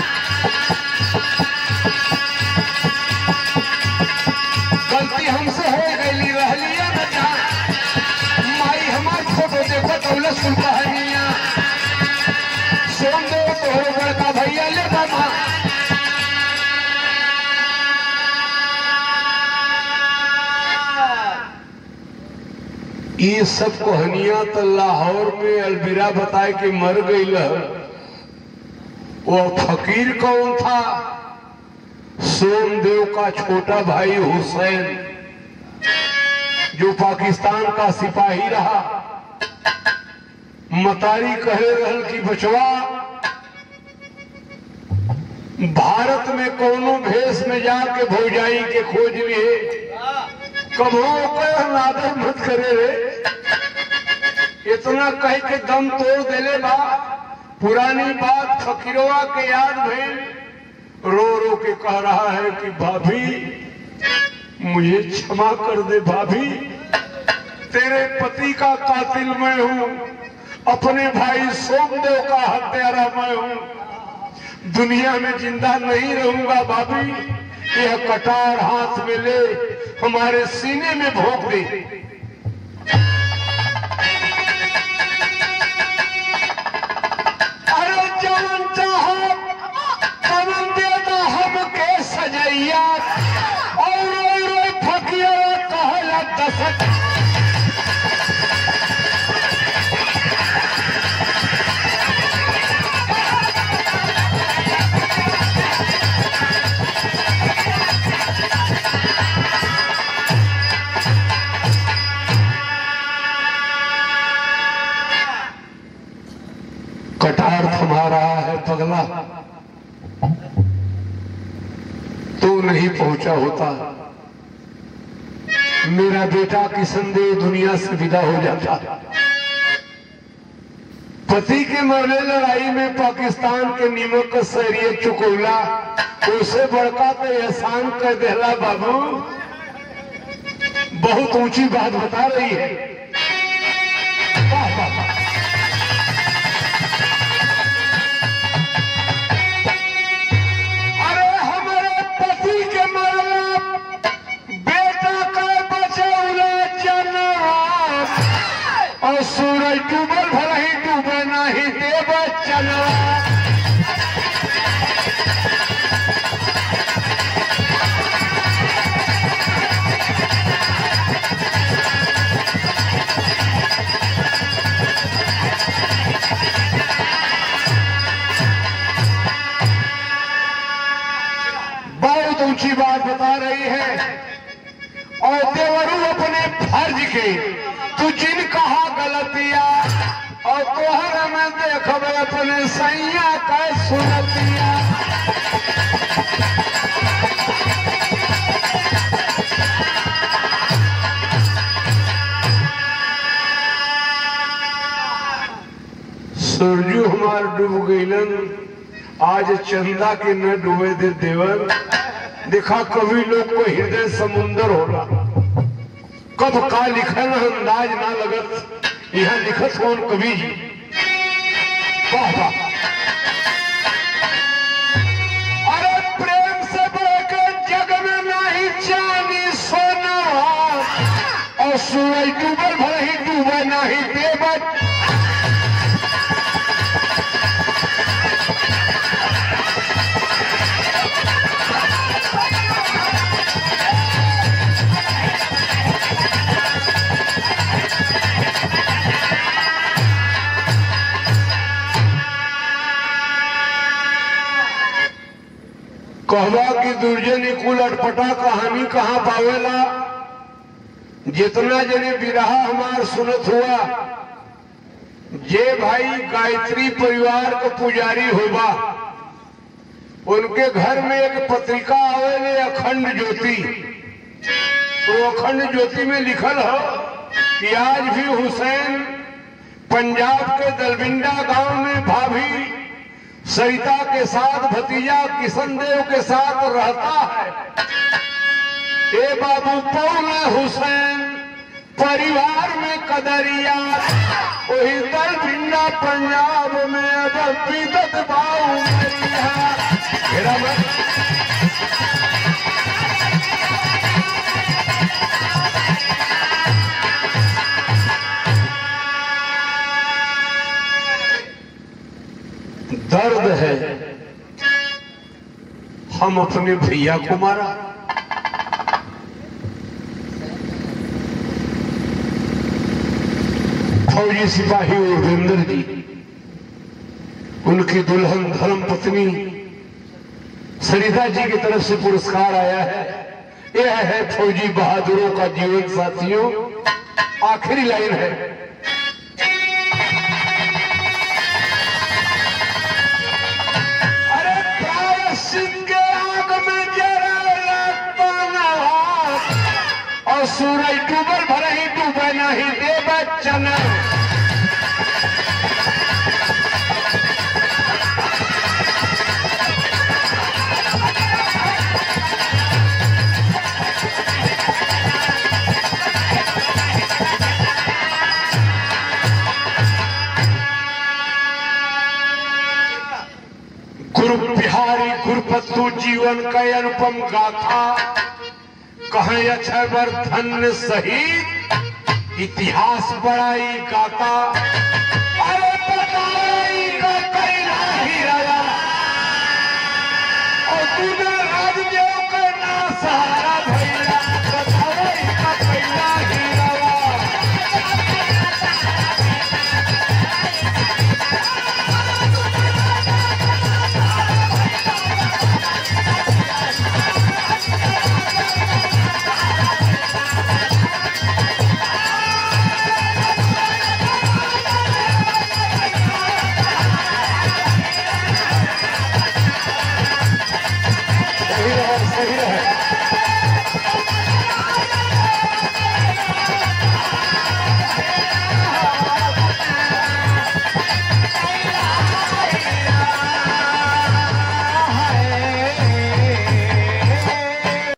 गलती हमसे हो गई। रह लिया न जहाँ माई हमार फोटो देखो दौलत सुन कहानिया सोम दो तोहरे बड़का भैया ले बाबा। ये सब कहानियां तो लाहौर में अलबिरा बताए कि मर गई। वो फकीर कौन था? सोमदेव का छोटा भाई हुसैन, जो पाकिस्तान का सिपाही रहा। मतारी कहे रहल कि बचवा, भारत में कोनो भेष में जाके भौजाई के खोज लिए, कभो नादर मत करे रे। इतना कह के दम तोड़ देले बा। पुरानी बात फकीरवा के याद भइल, रो रो के कह रहा है कि भाभी मुझे क्षमा कर दे भाभी, तेरे पति का कातिल मैं हूं, अपने भाई सोमदेव का हत्यारा मैं हूं। दुनिया में जिंदा नहीं रहूंगा भाभी। यह कटार हाथ में ले हमारे सीने में भोंक दे। अरे जवन चाहो तवन दे दो हमके सजैया, और और फकीर कहला दशक। कटार थमा रहा है पगला, तू नहीं पहुंचा होता, मेरा बेटा किसनदेव दुनिया से विदा हो जाता। पति के मरने लड़ाई में पाकिस्तान के नीमक का शरीयत चुकौला, उसे बड़का तो एहसान कर देला बाबू। बहुत ऊंची बात बता रही है। वाह वाह वाह। और सूरज डूबल भला ही डूबे नहीं देव चलो। बहुत ऊंची बात बता रही है। और देवरू अपने फर्ज के तू जिन कहा गलतिया, और तोहर में देखब अपने सैया का सुनतिया। सूरजू हमार डूब गईलन, आज चंदा के न डूबे दे देवन। देखा कवि लोग को हृदय समुंदर होला, कब का लिखन अंदाज ना लगत, यहाँ लिखत कौन कवि जी। वाह वाह। अरे प्रेम से बढ़कर जग में नहीं चांदी सोना, और सूरज डूबल भले ही डूबे नहीं देवत। कहवा की दुर्जन कुल अटपटा कहानी कहाँ पावेला। जितना जने बिरहा हमार सुनत हुआ, जे भाई गायत्री परिवार का पुजारी होगा, उनके घर में एक पत्रिका आवेले अखंड ज्योति। तो अखंड ज्योति में लिखल हो कि आज भी हुसैन पंजाब के दलबिंडा गांव में भाभी सरिता के साथ भतीजा किशन देव के साथ रहता है। ए बाबू पौने हुसैन परिवार में कदरिया, वही दलबिंडा पंजाब में अब पीदत बाऊ मेरा मत। दर्द है हम अपने भैया को मारा। फौजी सिपाही उर्वेंद्र जी, उनकी दुल्हन धर्म पत्नी सरिता जी की तरफ से पुरस्कार आया है। यह है फौजी बहादुरों का जीवन साथियों। आखिरी लाइन है, सूरज डूबल भले ही डूबे नहीं देव चना। गुरु बिहारी गुरुपत्तु जीवन का अनुपम गाथा, कहें अक्षरवर्धन सहित इतिहास बड़ाई गाता।